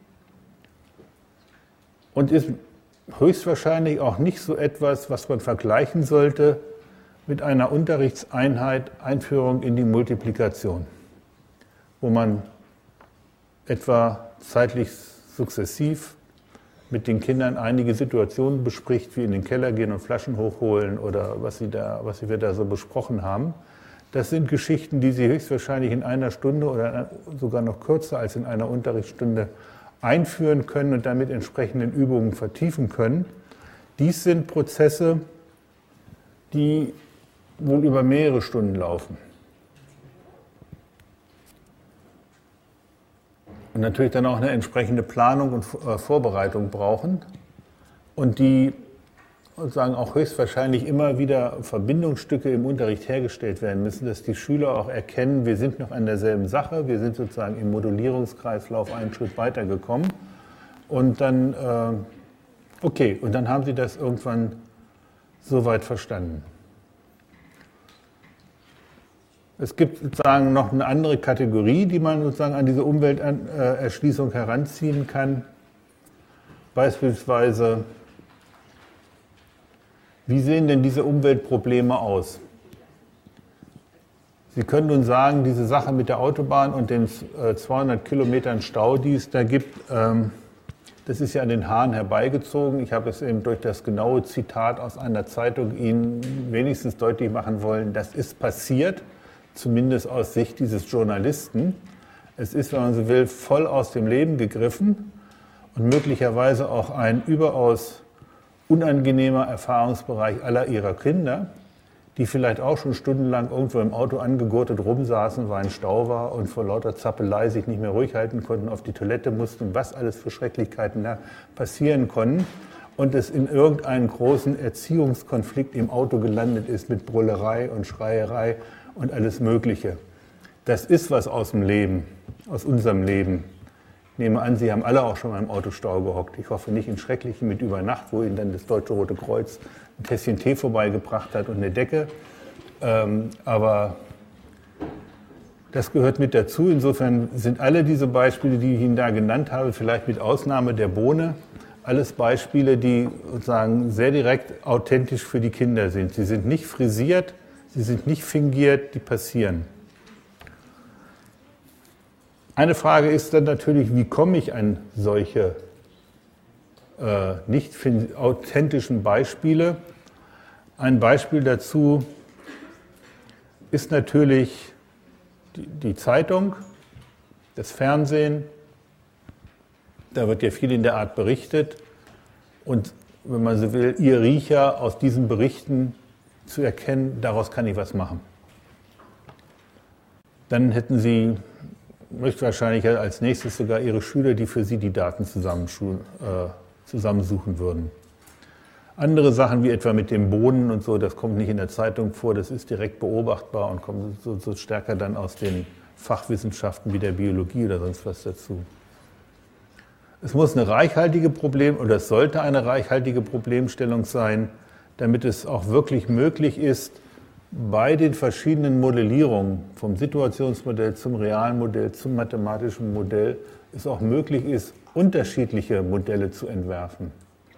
Und ist höchstwahrscheinlich auch nicht so etwas, was man vergleichen sollte mit einer Unterrichtseinheit Einführung in die Multiplikation, wo man etwa zeitlich sukzessiv mit den Kindern einige Situationen bespricht, wie in den Keller gehen und Flaschen hochholen oder was, sie da, was wir da so besprochen haben. Das sind Geschichten, die Sie höchstwahrscheinlich in einer Stunde oder sogar noch kürzer als in einer Unterrichtsstunde einführen können und damit entsprechenden Übungen vertiefen können. Dies sind Prozesse, die wohl über mehrere Stunden laufen. Und natürlich dann auch eine entsprechende Planung und Vorbereitung brauchen und die sozusagen auch höchstwahrscheinlich immer wieder Verbindungsstücke im Unterricht hergestellt werden müssen, dass die Schüler auch erkennen, wir sind noch an derselben Sache, wir sind sozusagen im Modellierungskreislauf einen Schritt weitergekommen und dann, äh, okay, und dann haben sie das irgendwann soweit verstanden. Es gibt sozusagen noch eine andere Kategorie, die man sozusagen an diese Umwelterschließung heranziehen kann. Beispielsweise, wie sehen denn diese Umweltprobleme aus? Sie können nun sagen, diese Sache mit der Autobahn und den zweihundert Kilometern Stau, die es da gibt, das ist ja an den Haaren herbeigezogen. Ich habe es eben durch das genaue Zitat aus einer Zeitung Ihnen wenigstens deutlich machen wollen, das ist passiert. Zumindest aus Sicht dieses Journalisten. Es ist, wenn man so will, voll aus dem Leben gegriffen und möglicherweise auch ein überaus unangenehmer Erfahrungsbereich aller ihrer Kinder, die vielleicht auch schon stundenlang irgendwo im Auto angegurtet rumsaßen, weil ein Stau war und vor lauter Zappelei sich nicht mehr ruhig halten konnten, auf die Toilette mussten, was alles für Schrecklichkeiten da passieren konnten und es in irgendeinen großen Erziehungskonflikt im Auto gelandet ist mit Brüllerei und Schreierei und alles Mögliche. Das ist was aus dem Leben, aus unserem Leben. Ich nehme an, Sie haben alle auch schon mal im Autostau gehockt. Ich hoffe nicht in schrecklichen mit über Nacht, wo Ihnen dann das Deutsche Rote Kreuz ein Tässchen Tee vorbeigebracht hat und eine Decke. Ähm, aber das gehört mit dazu. Insofern sind alle diese Beispiele, die ich Ihnen da genannt habe, vielleicht mit Ausnahme der Bohne, alles Beispiele, die sozusagen sehr direkt authentisch für die Kinder sind. Sie sind nicht frisiert, sie sind nicht fingiert, die passieren. Eine Frage ist dann natürlich, wie komme ich an solche äh, nicht authentischen Beispiele? Ein Beispiel dazu ist natürlich die, die Zeitung, das Fernsehen. Da wird ja viel in der Art berichtet. Und wenn man so will, Ihr Riecher aus diesen Berichten zu erkennen, daraus kann ich was machen. Dann hätten Sie höchstwahrscheinlich als nächstes sogar Ihre Schüler, die für Sie die Daten zusammensuchen würden. Andere Sachen wie etwa mit dem Boden und so, das kommt nicht in der Zeitung vor, das ist direkt beobachtbar und kommt so, so stärker dann aus den Fachwissenschaften wie der Biologie oder sonst was dazu. Es muss eine reichhaltige Problem oder es sollte eine reichhaltige Problemstellung sein, damit es auch wirklich möglich ist, bei den verschiedenen Modellierungen, vom Situationsmodell zum realen Modell, zum mathematischen Modell, es auch möglich ist, unterschiedliche Modelle zu entwerfen.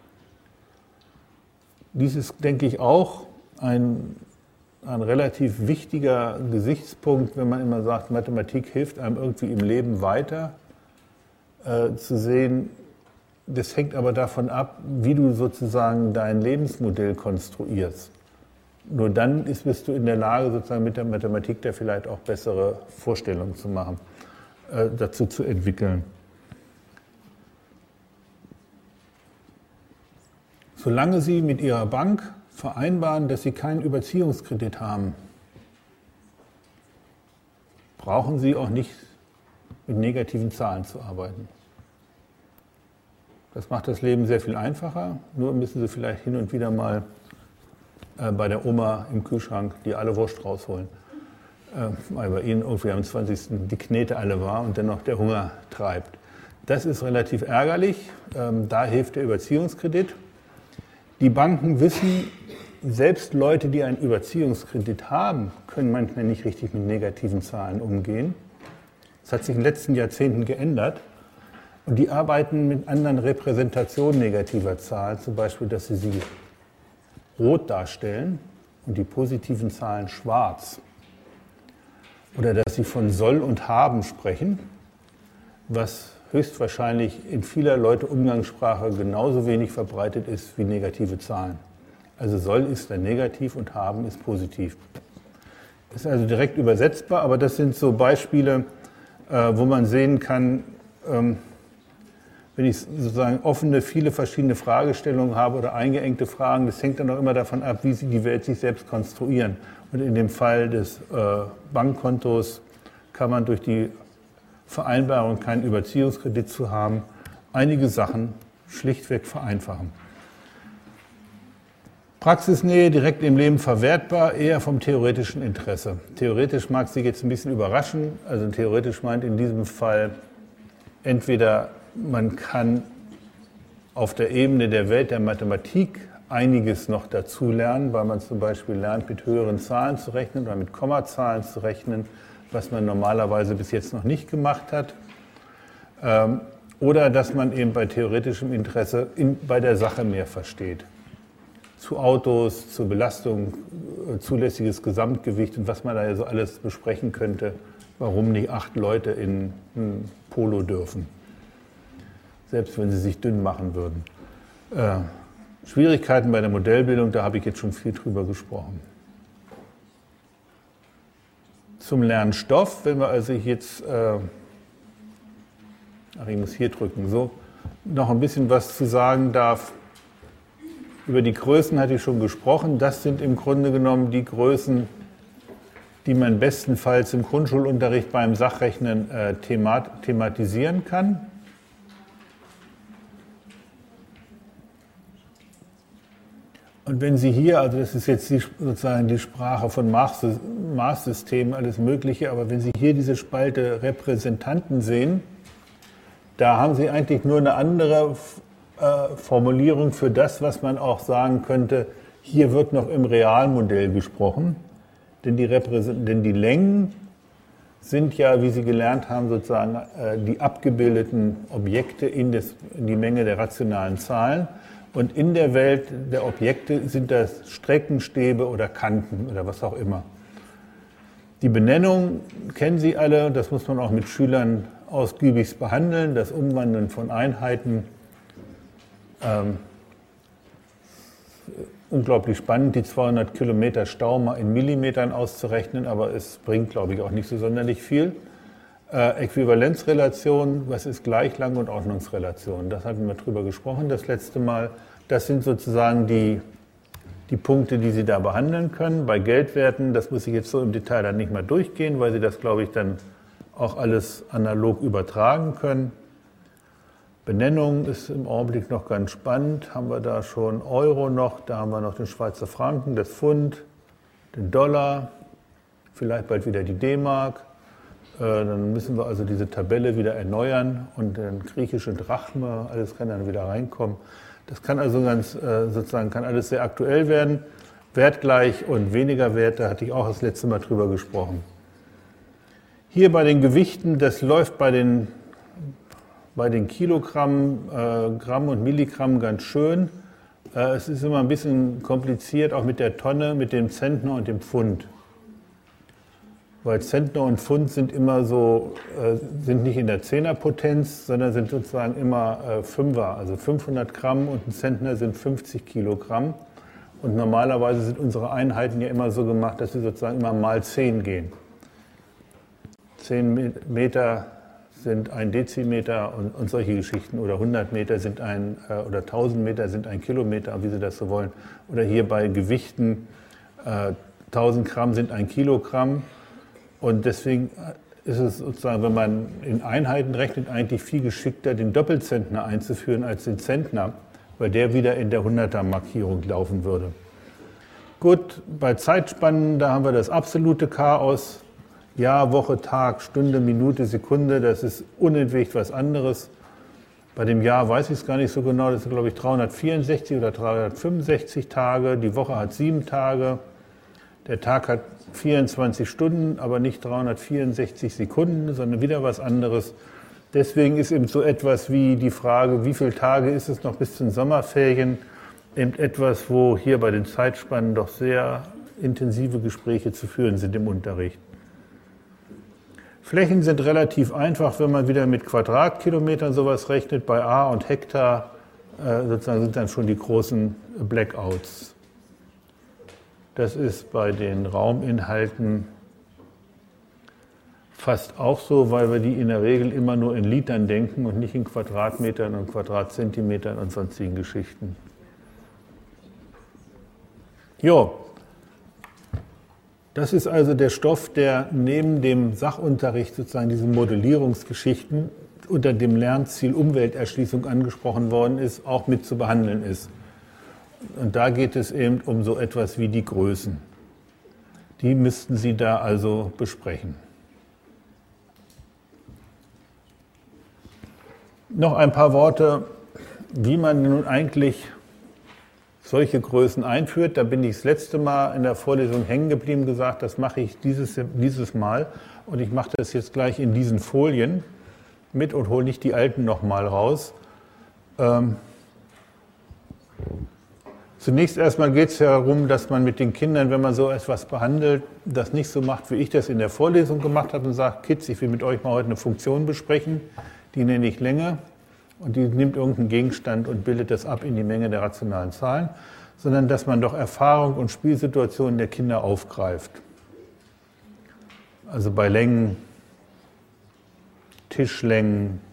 Dies ist, denke ich, auch ein, ein relativ wichtiger Gesichtspunkt, wenn man immer sagt, Mathematik hilft einem irgendwie im Leben weiter, äh, zu sehen, das hängt aber davon ab, wie du sozusagen dein Lebensmodell konstruierst. Nur dann ist, bist du in der Lage, sozusagen mit der Mathematik da vielleicht auch bessere Vorstellungen zu machen, äh, dazu zu entwickeln. Solange Sie mit Ihrer Bank vereinbaren, dass Sie keinen Überziehungskredit haben, brauchen Sie auch nicht mit negativen Zahlen zu arbeiten. Das macht das Leben sehr viel einfacher, nur müssen Sie vielleicht hin und wieder mal äh, bei der Oma im Kühlschrank die alle Wurst rausholen, äh, weil bei Ihnen irgendwie am zwanzigsten die Knete alle war und dennoch der Hunger treibt. Das ist relativ ärgerlich, ähm, da hilft der Überziehungskredit. Die Banken wissen, selbst Leute, die einen Überziehungskredit haben, können manchmal nicht richtig mit negativen Zahlen umgehen. Das hat sich in den letzten Jahrzehnten geändert. Und die arbeiten mit anderen Repräsentationen negativer Zahlen, zum Beispiel, dass sie sie rot darstellen und die positiven Zahlen schwarz. Oder dass sie von soll und haben sprechen, was höchstwahrscheinlich in vieler Leute Umgangssprache genauso wenig verbreitet ist wie negative Zahlen. Also soll ist dann negativ und haben ist positiv. Das ist also direkt übersetzbar, aber das sind so Beispiele, wo man sehen kann, wenn ich sozusagen offene, viele verschiedene Fragestellungen habe oder eingeengte Fragen, das hängt dann auch immer davon ab, wie sie die Welt sich selbst konstruieren. Und in dem Fall des Bankkontos kann man durch die Vereinbarung, keinen Überziehungskredit zu haben, einige Sachen schlichtweg vereinfachen. Praxisnähe direkt im Leben verwertbar, eher vom theoretischen Interesse. Theoretisch mag Sie jetzt ein bisschen überraschen, also theoretisch meint in diesem Fall entweder man kann auf der Ebene der Welt der Mathematik einiges noch dazu lernen, weil man zum Beispiel lernt, mit höheren Zahlen zu rechnen oder mit Kommazahlen zu rechnen, was man normalerweise bis jetzt noch nicht gemacht hat. Ähm, oder dass man eben bei theoretischem Interesse in, bei der Sache mehr versteht. Zu Autos, zur Belastung, äh, zulässiges Gesamtgewicht und was man da so alles besprechen könnte, warum nicht acht Leute in ein Polo dürfen, selbst wenn sie sich dünn machen würden. Äh, Schwierigkeiten bei der Modellbildung, da habe ich jetzt schon viel drüber gesprochen. Zum Lernstoff, wenn wir also jetzt, äh, ach, ich muss hier drücken, so, noch ein bisschen was zu sagen darf. Über die Größen hatte ich schon gesprochen. Das sind im Grunde genommen die Größen, die man bestenfalls im Grundschulunterricht beim Sachrechnen äh, themat- thematisieren kann. Und wenn Sie hier, also das ist jetzt die, sozusagen die Sprache von Maßsystemen, alles Mögliche, aber wenn Sie hier diese Spalte Repräsentanten sehen, da haben Sie eigentlich nur eine andere äh, Formulierung für das, was man auch sagen könnte, hier wird noch im Realmodell gesprochen, denn die, Repräsent- denn die Längen sind ja, wie Sie gelernt haben, sozusagen äh, die abgebildeten Objekte in, das, in die Menge der rationalen Zahlen. Und in der Welt der Objekte sind das Strecken, Stäbe oder Kanten oder was auch immer. Die Benennung kennen Sie alle, das muss man auch mit Schülern ausgiebig behandeln, das Umwandeln von Einheiten. Ähm, unglaublich spannend, die zweihundert Kilometer Stau mal in Millimetern auszurechnen, aber es bringt, glaube ich, auch nicht so sonderlich viel. Äh, Äquivalenzrelation, was ist Gleichlang und Ordnungsrelation? Das hatten wir drüber gesprochen das letzte Mal. Das sind sozusagen die, die Punkte, die Sie da behandeln können. Bei Geldwerten, das muss ich jetzt so im Detail dann nicht mehr durchgehen, weil Sie das, glaube ich, dann auch alles analog übertragen können. Benennung ist im Augenblick noch ganz spannend. Haben wir da schon Euro noch, da haben wir noch den Schweizer Franken, das Pfund, den Dollar, vielleicht bald wieder die D-Mark. Dann müssen wir also diese Tabelle wieder erneuern und den griechischen Drachme, alles kann dann wieder reinkommen. Das kann also ganz, sozusagen, kann alles sehr aktuell werden. Wertgleich und weniger Wert, da hatte ich auch das letzte Mal drüber gesprochen. Hier bei den Gewichten, das läuft bei den, bei den Kilogramm, äh, Gramm und Milligramm ganz schön. Äh, es ist immer ein bisschen kompliziert, auch mit der Tonne, mit dem Zentner und dem Pfund. weil Zentner und Pfund sind immer so, äh, sind nicht in der Zehnerpotenz, sondern sind sozusagen immer äh, Fünfer, also fünfhundert Gramm und ein Zentner sind fünfzig Kilogramm. Und normalerweise sind unsere Einheiten ja immer so gemacht, dass sie sozusagen immer mal zehn gehen. zehn Meter sind ein Dezimeter und, und solche Geschichten, oder hundert Meter sind ein, äh, oder tausend Meter sind ein Kilometer, wie Sie das so wollen. Oder hier bei Gewichten, äh, tausend Gramm sind ein Kilogramm. Und deswegen ist es sozusagen, wenn man in Einheiten rechnet, eigentlich viel geschickter, den Doppelzentner einzuführen als den Zentner, weil der wieder in der hunderter-Markierung laufen würde. Gut, bei Zeitspannen, da haben wir das absolute Chaos. Jahr, Woche, Tag, Stunde, Minute, Sekunde, das ist unentwegt was anderes. Bei dem Jahr weiß ich es gar nicht so genau, das sind glaube ich dreihundertvierundsechzig oder dreihundertfünfundsechzig Tage, die Woche hat sieben Tage, der Tag hat vierundzwanzig Stunden, aber nicht dreihundertvierundsechzig Sekunden, sondern wieder was anderes. Deswegen ist eben so etwas wie die Frage, wie viele Tage ist es noch bis zu den Sommerferien, eben etwas, wo hier bei den Zeitspannen doch sehr intensive Gespräche zu führen sind im Unterricht. Flächen sind relativ einfach, wenn man wieder mit Quadratkilometern sowas rechnet. Bei A und Hektar äh, sozusagen sind dann schon die großen Blackouts. Das ist bei den Rauminhalten fast auch so, weil wir die in der Regel immer nur in Litern denken und nicht in Quadratmetern und Quadratzentimetern und sonstigen Geschichten. Jo, das ist also der Stoff, der neben dem Sachunterricht, sozusagen diesen Modellierungsgeschichten, unter dem Lernziel Umwelterschließung angesprochen worden ist, auch mit zu behandeln ist. Und da geht es eben um so etwas wie die Größen. Die müssten Sie da also besprechen. Noch ein paar Worte, wie man nun eigentlich solche Größen einführt. Da bin ich das letzte Mal in der Vorlesung hängen geblieben, gesagt, das mache ich dieses, dieses Mal. Und ich mache das jetzt gleich in diesen Folien mit und hole nicht die alten nochmal raus. Ähm, Zunächst erstmal geht es ja darum, dass man mit den Kindern, wenn man so etwas behandelt, das nicht so macht, wie ich das in der Vorlesung gemacht habe und sagt, Kids, ich will mit euch mal heute eine Funktion besprechen, die nenne ich Länge und die nimmt irgendeinen Gegenstand und bildet das ab in die Menge der rationalen Zahlen, sondern dass man doch Erfahrung und Spielsituationen der Kinder aufgreift. Also bei Längen, Tischlängen,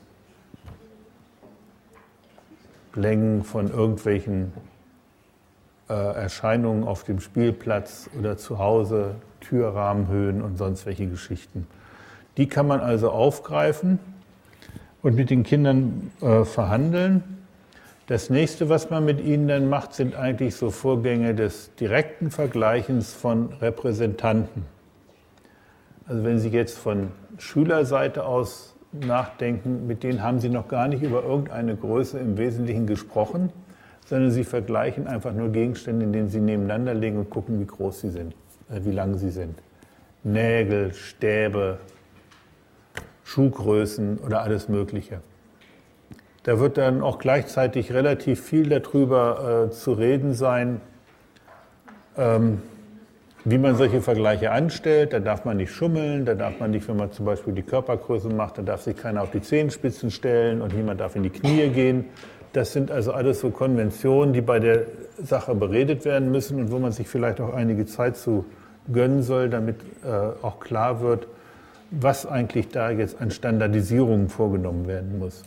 Längen von irgendwelchen Erscheinungen auf dem Spielplatz oder zu Hause, Türrahmenhöhen und sonst welche Geschichten. Die kann man also aufgreifen und mit den Kindern äh, verhandeln. Das nächste, was man mit ihnen dann macht, sind eigentlich so Vorgänge des direkten Vergleichens von Repräsentanten. Also wenn Sie jetzt von Schülerseite aus nachdenken, mit denen haben Sie noch gar nicht über irgendeine Größe im Wesentlichen gesprochen, sondern Sie vergleichen einfach nur Gegenstände, in denen Sie nebeneinander legen und gucken, wie groß sie sind, äh, wie lang sie sind. Nägel, Stäbe, Schuhgrößen oder alles Mögliche. Da wird dann auch gleichzeitig relativ viel darüber äh, zu reden sein, ähm, wie man solche Vergleiche anstellt. Da darf man nicht schummeln, da darf man nicht, wenn man zum Beispiel die Körpergröße macht, da darf sich keiner auf die Zehenspitzen stellen und niemand darf in die Knie gehen. Das sind also alles so Konventionen, die bei der Sache beredet werden müssen und wo man sich vielleicht auch einige Zeit zu gönnen soll, damit äh, auch klar wird, was eigentlich da jetzt an Standardisierungen vorgenommen werden muss.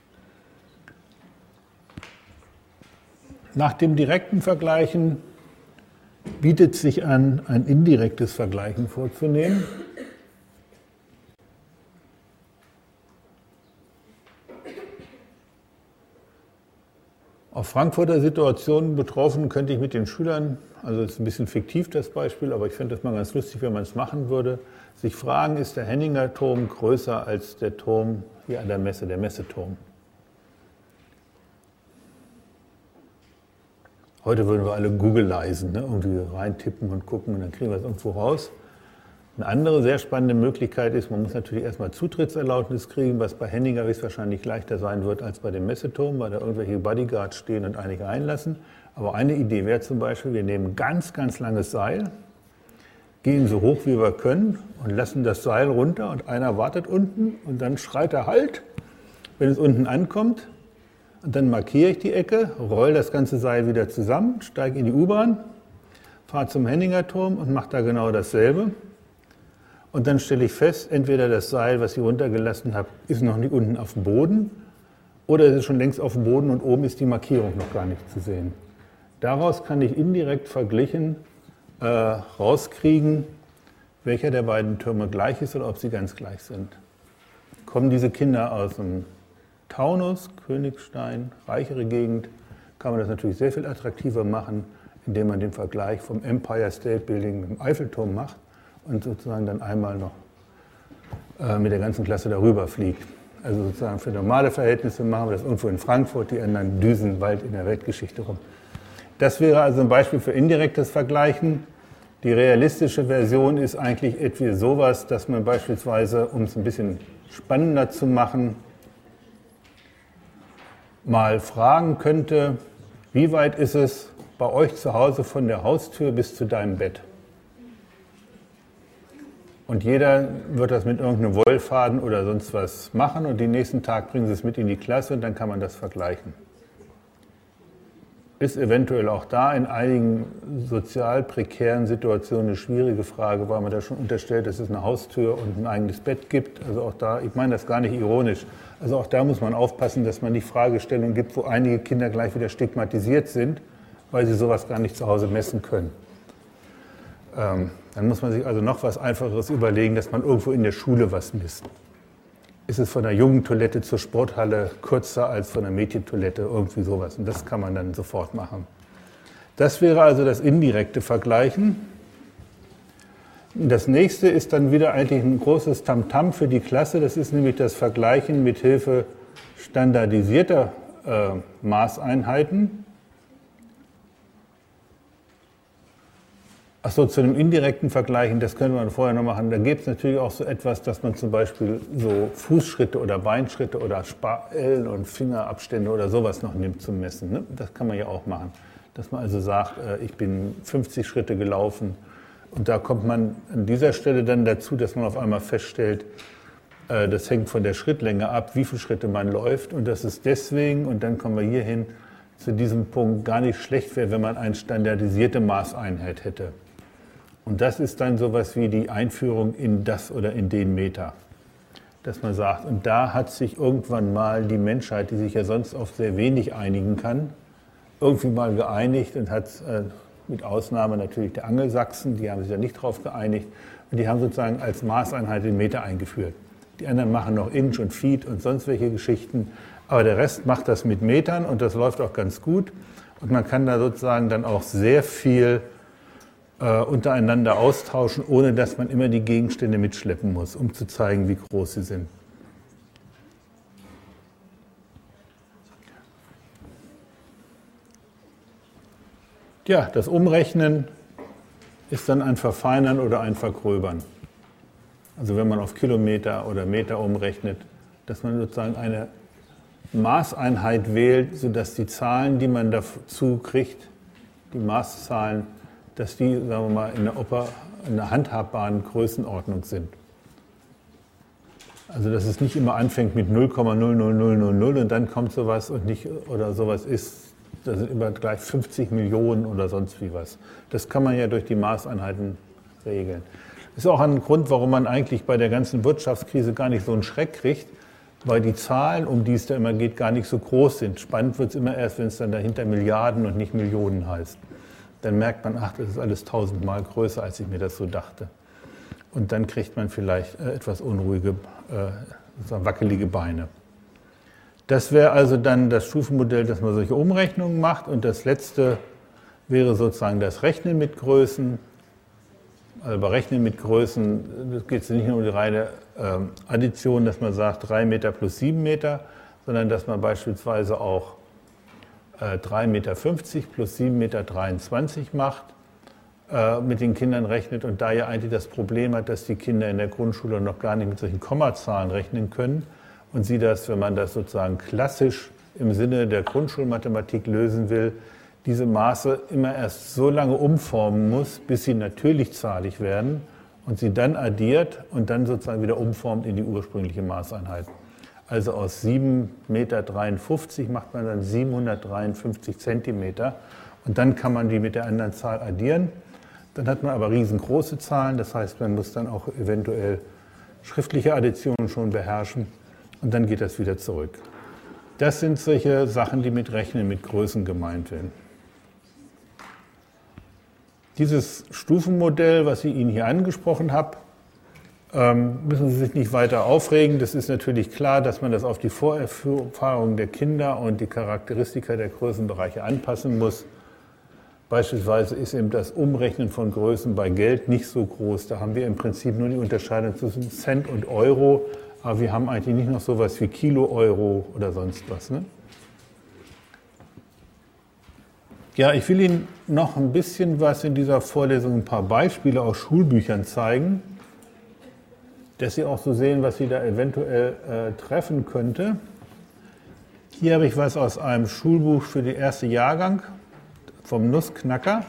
Nach dem direkten Vergleichen bietet sich an, ein indirektes Vergleichen vorzunehmen. Auf Frankfurter Situationen betroffen könnte ich mit den Schülern, also es ist ein bisschen fiktiv das Beispiel, aber ich finde das mal ganz lustig, wenn man es machen würde, sich fragen, ist der Henninger Turm größer als der Turm hier an der Messe, der Messeturm? Heute würden wir alle Googleisen, ne? Irgendwie reintippen und gucken und dann kriegen wir es irgendwo raus. Eine andere sehr spannende Möglichkeit ist, man muss natürlich erstmal Zutrittserlaubnis kriegen, was bei Henninger höchstwahrscheinlich leichter sein wird als bei dem Messeturm, weil da irgendwelche Bodyguards stehen und einige einlassen. Aber eine Idee wäre zum Beispiel, wir nehmen ganz, ganz langes Seil, gehen so hoch wie wir können und lassen das Seil runter und einer wartet unten und dann schreit er Halt, wenn es unten ankommt. Und dann markiere ich die Ecke, roll das ganze Seil wieder zusammen, steige in die U-Bahn, fahre zum Henninger Turm und mache da genau dasselbe. Und dann stelle ich fest, entweder das Seil, was ich runtergelassen habe, ist noch nicht unten auf dem Boden oder es ist schon längst auf dem Boden und oben ist die Markierung noch gar nicht zu sehen. Daraus kann ich indirekt verglichen äh, rauskriegen, welcher der beiden Türme gleich ist oder ob sie ganz gleich sind. Kommen diese Kinder aus dem Taunus, Königstein, reichere Gegend, kann man das natürlich sehr viel attraktiver machen, indem man den Vergleich vom Empire State Building mit dem Eiffelturm macht und sozusagen dann einmal noch äh, mit der ganzen Klasse darüber fliegt. Also sozusagen für normale Verhältnisse machen wir das irgendwo in Frankfurt, die anderen düsen weit in der Weltgeschichte rum. Das wäre also ein Beispiel für indirektes Vergleichen. Die realistische Version ist eigentlich etwa sowas, dass man beispielsweise, um es ein bisschen spannender zu machen, mal fragen könnte, wie weit ist es bei euch zu Hause von der Haustür bis zu deinem Bett? Und jeder wird das mit irgendeinem Wollfaden oder sonst was machen und den nächsten Tag bringen sie es mit in die Klasse und dann kann man das vergleichen. Ist eventuell auch da in einigen sozial prekären Situationen eine schwierige Frage, weil man da schon unterstellt, dass es eine Haustür und ein eigenes Bett gibt. Also auch da, ich meine das gar nicht ironisch, also auch da muss man aufpassen, dass man nicht Fragestellungen gibt, wo einige Kinder gleich wieder stigmatisiert sind, weil sie sowas gar nicht zu Hause messen können. Ähm, dann muss man sich also noch was Einfacheres überlegen, dass man irgendwo in der Schule was misst. Ist es von der Jungentoilette zur Sporthalle kürzer als von der Mädchentoilette, irgendwie sowas. Und das kann man dann sofort machen. Das wäre also das indirekte Vergleichen. Das nächste ist dann wieder eigentlich ein großes Tamtam für die Klasse. Das ist nämlich das Vergleichen mit Hilfe standardisierter äh, Maßeinheiten. Achso, zu einem indirekten Vergleichen, das könnte man vorher noch machen. Da gibt es natürlich auch so etwas, dass man zum Beispiel so Fußschritte oder Beinschritte oder Ellen- und Fingerabstände oder sowas noch nimmt zum Messen. Ne? Das kann man ja auch machen. Dass man also sagt, äh, ich bin fünfzig Schritte gelaufen. Und da kommt man an dieser Stelle dann dazu, dass man auf einmal feststellt, äh, das hängt von der Schrittlänge ab, wie viele Schritte man läuft. Und das ist deswegen, und dann kommen wir hierhin, zu diesem Punkt gar nicht schlecht wäre, wenn man eine standardisierte Maßeinheit hätte. Und das ist dann sowas wie die Einführung in das oder in den Meter. Dass man sagt, und da hat sich irgendwann mal die Menschheit, die sich ja sonst auf sehr wenig einigen kann, irgendwie mal geeinigt und hat äh, mit Ausnahme natürlich der Angelsachsen, die haben sich ja nicht drauf geeinigt, und die haben sozusagen als Maßeinheit den Meter eingeführt. Die anderen machen noch Inch und Feet und sonst welche Geschichten, aber der Rest macht das mit Metern und das läuft auch ganz gut. Und man kann da sozusagen dann auch sehr viel untereinander austauschen, ohne dass man immer die Gegenstände mitschleppen muss, um zu zeigen, wie groß sie sind. Ja, das Umrechnen ist dann ein Verfeinern oder ein Vergröbern. Also wenn man auf Kilometer oder Meter umrechnet, dass man sozusagen eine Maßeinheit wählt, sodass die Zahlen, die man dazu kriegt, die Maßzahlen, dass die, sagen wir mal, in einer, in einer handhabbaren Größenordnung sind. Also dass es nicht immer anfängt mit null Komma null null null null null und dann kommt sowas und nicht, oder sowas ist, das sind immer gleich fünfzig Millionen oder sonst wie was. Das kann man ja durch die Maßeinheiten regeln. Das ist auch ein Grund, warum man eigentlich bei der ganzen Wirtschaftskrise gar nicht so einen Schreck kriegt, weil die Zahlen, um die es da immer geht, gar nicht so groß sind. Spannend wird es immer erst, wenn es dann dahinter Milliarden und nicht Millionen heißt. Dann merkt man, ach, das ist alles tausendmal größer, als ich mir das so dachte. Und dann kriegt man vielleicht äh, etwas unruhige, äh, wackelige Beine. Das wäre also dann das Stufenmodell, dass man solche Umrechnungen macht. Und das letzte wäre sozusagen das Rechnen mit Größen. Also bei Rechnen mit Größen, das geht es nicht nur um die reine äh, Addition, dass man sagt drei Meter plus sieben Meter, sondern dass man beispielsweise auch drei Meter fünfzig plus sieben Meter dreiundzwanzig macht, äh, mit den Kindern rechnet und da ja eigentlich das Problem hat, dass die Kinder in der Grundschule noch gar nicht mit solchen Kommazahlen rechnen können und sie das, wenn man das sozusagen klassisch im Sinne der Grundschulmathematik lösen will, diese Maße immer erst so lange umformen muss, bis sie natürlichzahlig werden und sie dann addiert und dann sozusagen wieder umformt in die ursprüngliche Maßeinheit. Also aus sieben Komma dreiundfünfzig Meter macht man dann siebenhundertdreiundfünfzig Zentimeter und dann kann man die mit der anderen Zahl addieren. Dann hat man aber riesengroße Zahlen, das heißt, man muss dann auch eventuell schriftliche Additionen schon beherrschen und dann geht das wieder zurück. Das sind solche Sachen, die mit Rechnen, mit Größen gemeint werden. Dieses Stufenmodell, was ich Ihnen hier angesprochen habe, müssen Sie sich nicht weiter aufregen. Das ist natürlich klar, dass man das auf die Vorerfahrungen der Kinder und die Charakteristika der Größenbereiche anpassen muss. Beispielsweise ist eben das Umrechnen von Größen bei Geld nicht so groß. Da haben wir im Prinzip nur die Unterscheidung zwischen Cent und Euro, aber wir haben eigentlich nicht noch sowas wie Kilo, Euro oder sonst was. Ne? Ja, ich will Ihnen noch ein bisschen was in dieser Vorlesung, ein paar Beispiele aus Schulbüchern zeigen, dass Sie auch so sehen, was Sie da eventuell äh, treffen könnte. Hier habe ich was aus einem Schulbuch für den ersten Jahrgang vom Nussknacker.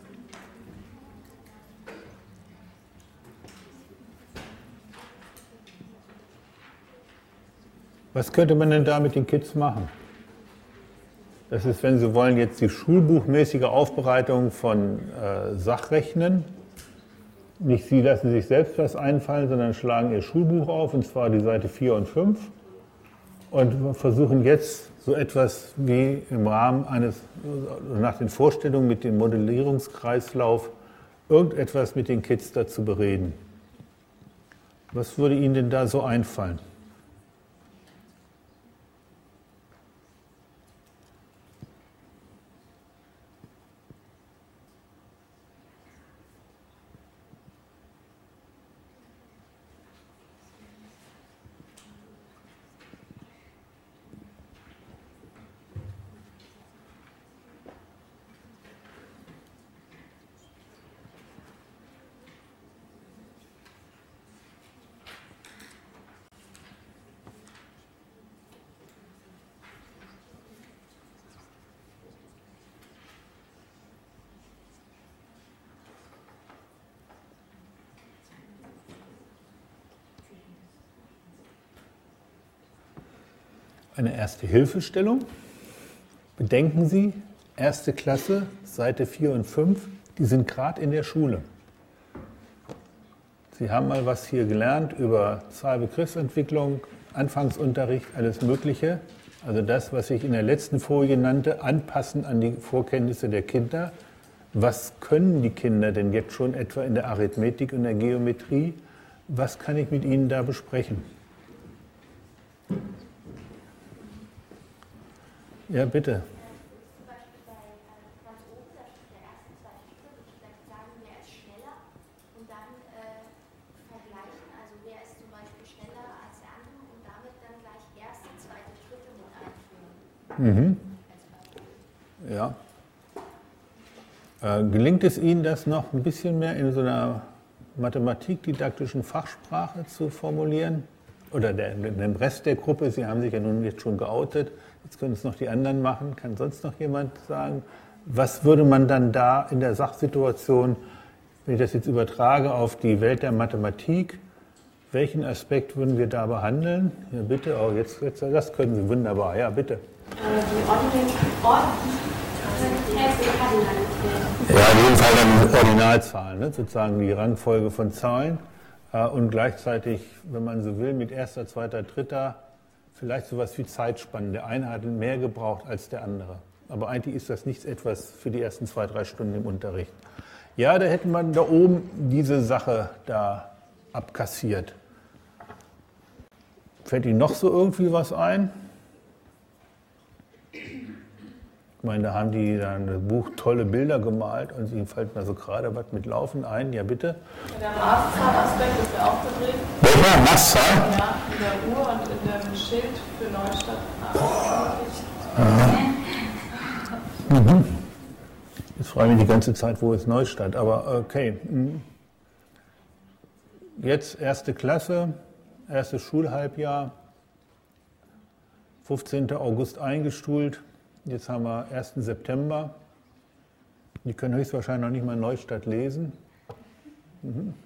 Was könnte man denn da mit den Kids machen? Das ist, wenn Sie wollen, jetzt die schulbuchmäßige Aufbereitung von äh, Sachrechnen. Nicht Sie lassen sich selbst was einfallen, sondern schlagen Ihr Schulbuch auf, und zwar die Seite vier und fünf, und versuchen jetzt so etwas wie im Rahmen eines, nach den Vorstellungen mit dem Modellierungskreislauf, irgendetwas mit den Kids dazu bereden. Was würde Ihnen denn da so einfallen? Eine erste Hilfestellung. Bedenken Sie, erste Klasse, Seite vier und fünf, die sind gerade in der Schule. Sie haben mal was hier gelernt über Zahlbegriffsentwicklung, Anfangsunterricht, alles Mögliche. Also das, was ich in der letzten Folie nannte, anpassen an die Vorkenntnisse der Kinder. Was können die Kinder denn jetzt schon etwa in der Arithmetik und der Geometrie? Was kann ich mit ihnen da besprechen? Ja, bitte. Zum Beispiel bei ganz oben, da steht der erste, zweite, dritte, vielleicht sagen wir es schneller und dann äh, vergleichen, also wer ist zum Beispiel schneller als der andere und damit dann gleich erste, zweite, dritte mit einführen. Mhm. Ja. Äh, gelingt es Ihnen, das noch ein bisschen mehr in so einer mathematikdidaktischen Fachsprache zu formulieren? Oder der, dem Rest der Gruppe, Sie haben sich ja nun jetzt schon geoutet, jetzt können es noch die anderen machen. Kann sonst noch jemand sagen, was würde man dann da in der Sachsituation, wenn ich das jetzt übertrage auf die Welt der Mathematik, welchen Aspekt würden wir da behandeln? Ja, bitte, oh, jetzt, jetzt, das können Sie wunderbar, ja, bitte. Die Ordinalität. Ja, in jedem Fall dann Ordinalzahlen, ne? Sozusagen die Rangfolge von Zahlen. Und gleichzeitig, wenn man so will, mit erster, zweiter, dritter, vielleicht sowas wie Zeitspannen. Der eine hat mehr gebraucht als der andere. Aber eigentlich ist das nichts etwas für die ersten zwei, drei Stunden im Unterricht. Ja, da hätte man da oben diese Sache da abkassiert. Fällt Ihnen noch so irgendwie was ein? Ich meine, da haben die dann ein Buch tolle Bilder gemalt und Ihnen fällt mir so gerade was mit Laufen ein. Ja, bitte. Der Maßzahlaspekt ist ja auch gedreht. Welcher Maßzahl? Ja, in der Uhr und in dem Schild für Neustadt. Mhm. Jetzt frage ich mich die ganze Zeit, wo ist Neustadt? Aber okay. Jetzt erste Klasse, erstes Schulhalbjahr, fünfzehnten August eingestuhlt. Jetzt haben wir ersten September. Die können höchstwahrscheinlich noch nicht mal Neustadt lesen. Mhm.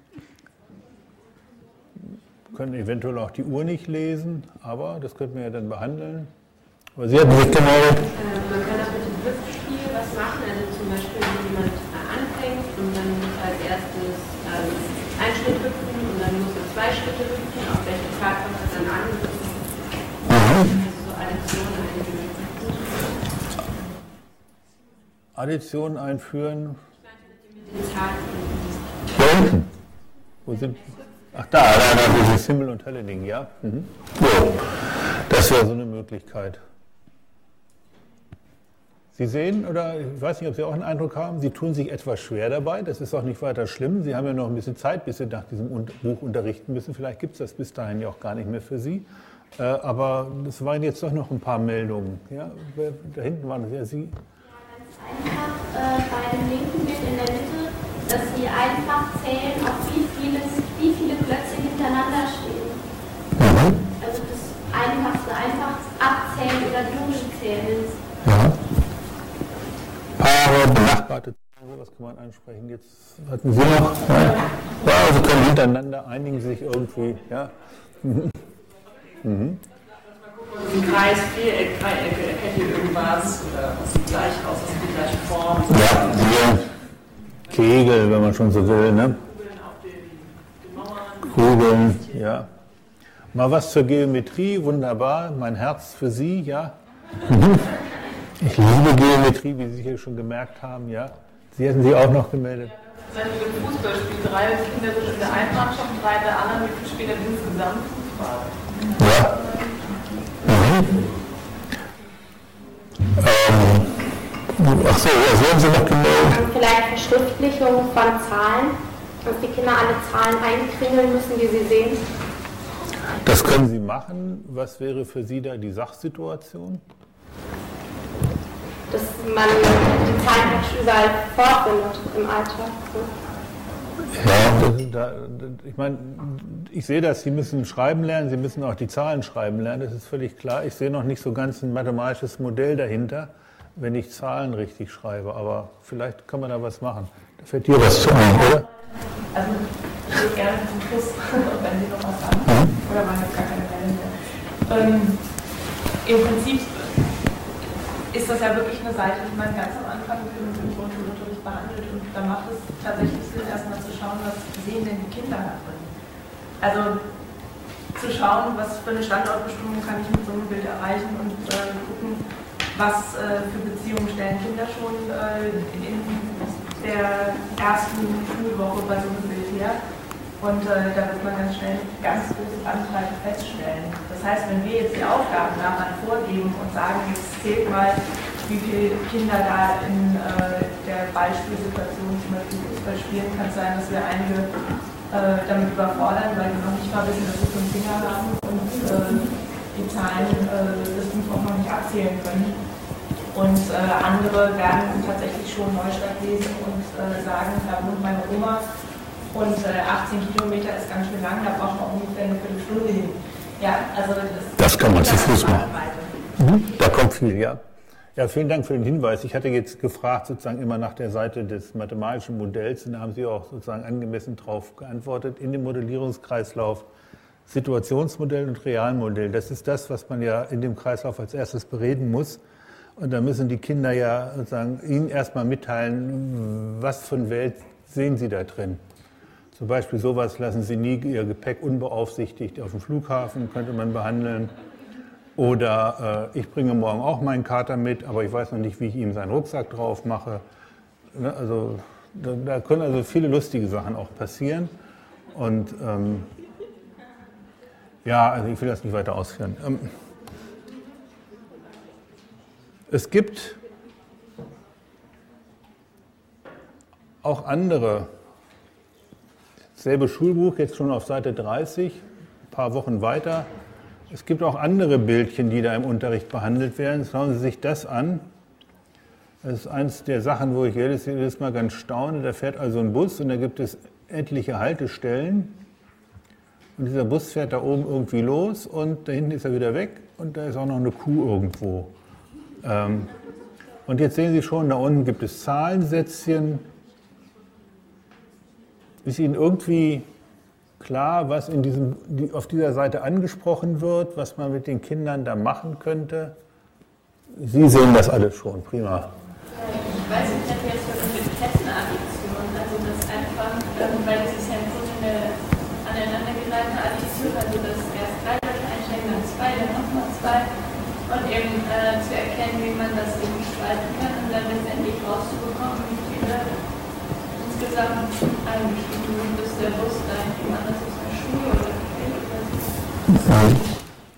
Können eventuell auch die Uhr nicht lesen, aber das könnten wir ja dann behandeln. Aber Sie hatten sich gemeldet. Äh, man kann auch mit dem Hüftspiel was machen, also zum Beispiel, wenn jemand anfängt und dann muss als erstes ähm, ein Schritt hüpfen und dann muss er zwei Schritte hüpfen, auf welche Zahl kommt das dann an? Also so Addition einführen. Addition einführen. Mit den Zahlen. Hier unten. Wo sind Ach da, da, da, dieses Himmel und Hölle Ding, ja. Mhm. So, das wäre so eine Möglichkeit. Sie sehen, oder ich weiß nicht, ob Sie auch einen Eindruck haben, Sie tun sich etwas schwer dabei. Das ist auch nicht weiter schlimm. Sie haben ja noch ein bisschen Zeit, bis Sie nach diesem Buch unterrichten müssen. Vielleicht gibt es das bis dahin ja auch gar nicht mehr für Sie. Äh, aber es waren jetzt doch noch ein paar Meldungen. Ja? Da hinten waren es ja Sie. Einfach äh, bei dem linken Bild in der Mitte, dass Sie einfach zählen, auf wie viele, wie viele Klötze hintereinander stehen. Mhm. Also das Einfachste, einfach abzählen oder durchzählen. Ja. Paare, benachbarte Tiere, was kann man ansprechen? Jetzt hatten Sie noch. Ja, ja, also können hintereinander, einigen sich irgendwie. Ja. Mhm. Mhm. Ein Kreis, Viereck, Dreiecke, erkennt ihr irgendwas? Oder was sieht gleich aus, was hat die gleiche Form? Ja, hier. Kegel, wenn man schon so will, ne? Kugeln auf den, den Mauern. Kugeln, ja. Mal was zur Geometrie, wunderbar. Mein Herz für Sie, ja. Ich liebe Geometrie, wie Sie hier schon gemerkt haben, ja. Sie hätten sich auch noch gemeldet. Wenn wir im Fußballspiel drei Kinder sind in der einen Mannschaft, drei in der anderen, wie viele Spieler insgesamt Fußball? Ja. Mhm. Ähm. Ach so, was haben Sie noch gemeldet? Und vielleicht Verschriftlichung von Zahlen, dass die Kinder alle Zahlen einkringeln müssen, die sie sehen. Das können Sie machen. Was wäre für Sie da die Sachsituation? Dass man die Zahlen praktisch überall vorfindet im Alltag. Ja, das, da, ich meine, ich sehe das, Sie müssen schreiben lernen, Sie müssen auch die Zahlen schreiben lernen, das ist völlig klar. Ich sehe noch nicht so ganz ein mathematisches Modell dahinter, wenn ich Zahlen richtig schreibe, aber vielleicht kann man da was machen. Da fällt dir was zu ein, oder? Also, ich würde gerne zum Schluss, wenn Sie noch was haben, mhm. oder man hat gar keine Meldung mehr. Ähm, Im Prinzip ist das ja wirklich eine Seite, die man ganz am Anfang im Grundschulunterricht behandelt, und da macht es tatsächlich Sinn, erstmal zu schauen, was sehen denn die Kinder da drin. Also zu schauen, was für eine Standortbestimmung kann ich mit so einem Bild erreichen, und äh, gucken, was äh, für Beziehungen stellen Kinder schon äh, in der ersten Schulwoche bei so einem Bild her. Und äh, da wird man ganz schnell ganz große Bandbreite feststellen. Das heißt, wenn wir jetzt die Aufgaben daran vorgeben und sagen, jetzt zählt mal, wie viele Kinder da in äh, der Beispielsituation zum Beispiel Fußball spielen, kann es sein, dass wir einige äh, damit überfordern, weil wir noch nicht mal wissen, dass wir fünf Finger haben und äh, die Zahlen äh, das Buch auch noch nicht abzählen können. Und äh, andere werden tatsächlich schon Neustadt lesen und äh, sagen, da wohnt meine Oma. Und äh, achtzehn Kilometer ist ganz schön lang, da braucht man ungefähr eine Viertelstunde hin. Ja, also das, das kann man zu Fuß machen. Mhm. Da kommt viel, ja. Ja, vielen Dank für den Hinweis. Ich hatte jetzt gefragt, sozusagen immer nach der Seite des mathematischen Modells, und da haben Sie auch sozusagen angemessen darauf geantwortet. In dem Modellierungskreislauf Situationsmodell und Realmodell. Das ist das, was man ja in dem Kreislauf als erstes bereden muss. Und da müssen die Kinder ja sozusagen Ihnen erstmal mitteilen, was für eine Welt sehen Sie da drin. Zum Beispiel sowas: lassen Sie nie Ihr Gepäck unbeaufsichtigt auf dem Flughafen, könnte man behandeln. Oder äh, ich bringe morgen auch meinen Kater mit, aber ich weiß noch nicht, wie ich ihm seinen Rucksack drauf mache. Ne, also da, da können also viele lustige Sachen auch passieren. Und ähm, ja, also ich will das nicht weiter ausführen. Ähm, es gibt auch andere. Selbe Schulbuch, jetzt schon auf Seite dreißig, ein paar Wochen weiter. Es gibt auch andere Bildchen, die da im Unterricht behandelt werden. Schauen Sie sich das an. Das ist eins der Sachen, wo ich jedes, jedes Mal ganz staune. Da fährt also ein Bus und da gibt es etliche Haltestellen. Und dieser Bus fährt da oben irgendwie los und da hinten ist er wieder weg und da ist auch noch eine Kuh irgendwo. Ähm, Und jetzt sehen Sie schon, da unten gibt es Zahlensätzchen. Ist Ihnen irgendwie klar, was in diesem, die, auf dieser Seite angesprochen wird, was man mit den Kindern da machen könnte? Sie sehen das alles schon, prima. Ich weiß nicht, ob jetzt mit Kettenaddition, also das einfach, weil es ist ja im Grunde eine aneinandergereihte Addition, also das erst drei Leute einsteigen, dann zwei, dann nochmal zwei und eben äh, zu erkennen, wie man das eben spalten kann und dann letztendlich rauszubekommen, wie viele insgesamt eingestiegen sind, bis der Bus da jemand anders ist, eine Schule oder oder so.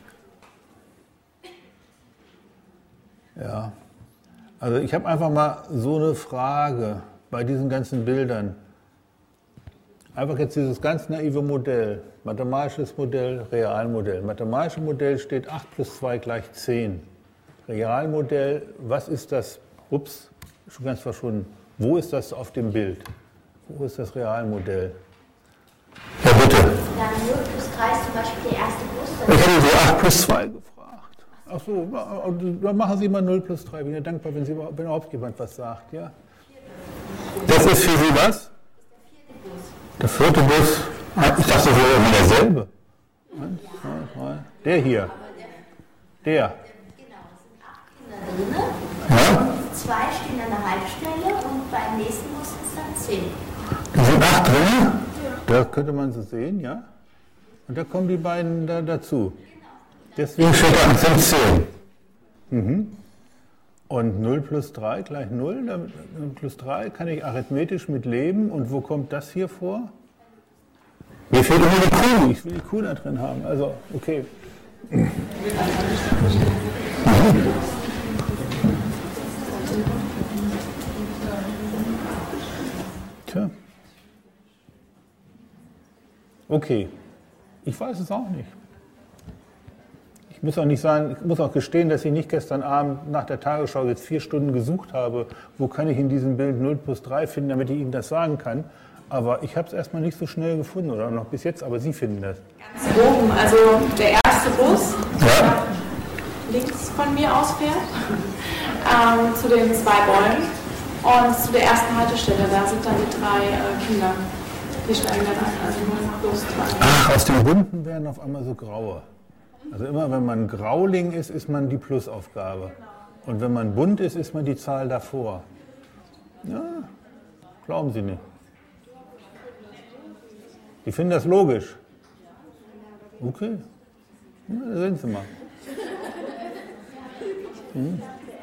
Ja, also ich habe einfach mal so eine Frage bei diesen ganzen Bildern. Einfach jetzt dieses ganz naive Modell, mathematisches Modell, Realmodell. Mathematisches Modell steht acht plus zwei gleich zehn. Realmodell, was ist das? Ups, schon ganz verschwunden. Wo ist das auf dem Bild? Wo ist das Realmodell? Ja, bitte. Ja, null plus drei ist zum Beispiel der erste Bus. Ich hätte Sie acht plus zwei gefragt. Ach so, dann machen Sie mal null plus drei. Ich bin ja dankbar, wenn, Sie, wenn überhaupt jemand was sagt. Ja? Das ist für Sie was? Der vierte Bus. Ich dachte, das wäre immer derselbe. Eins, zwei, drei. Der hier. Der. Genau, es sind acht Kinder drin. Ja? Und zwei stehen an der Haltestelle und beim nächsten Bus ist dann zehn. Da sind acht drin. Da könnte man sie sehen, ja? Und da kommen die beiden da dazu. Deswegen steht da acht zehn. Mhm. Und null plus drei gleich null. null plus drei kann ich arithmetisch mit leben. Und wo kommt das hier vor? Mir fehlt immer die Kuh. Ich will die Kuh da drin haben. Also, okay. Mhm. Tja. Okay. Ich weiß es auch nicht. Ich muss auch nicht sagen, ich muss auch gestehen, dass ich nicht gestern Abend nach der Tagesschau jetzt vier Stunden gesucht habe, wo kann ich in diesem Bild null plus drei finden, damit ich Ihnen das sagen kann. Aber ich habe es erstmal nicht so schnell gefunden oder noch bis jetzt, aber Sie finden das. Ganz oben, also der erste Bus, ja. der links von mir aus fährt, ähm, zu den zwei Bäumen und zu der ersten Haltestelle, da sind dann die drei äh, Kinder, die steigen dann ein, also null plus zwei. Ach, aus dem Bunten werden auf einmal so graue. Also immer wenn man Grauling ist, ist man die Plusaufgabe. Und wenn man bunt ist, ist man die Zahl davor. Ja, glauben Sie nicht. Die finden das logisch. Okay, ja, da sind Sie mal. Hm.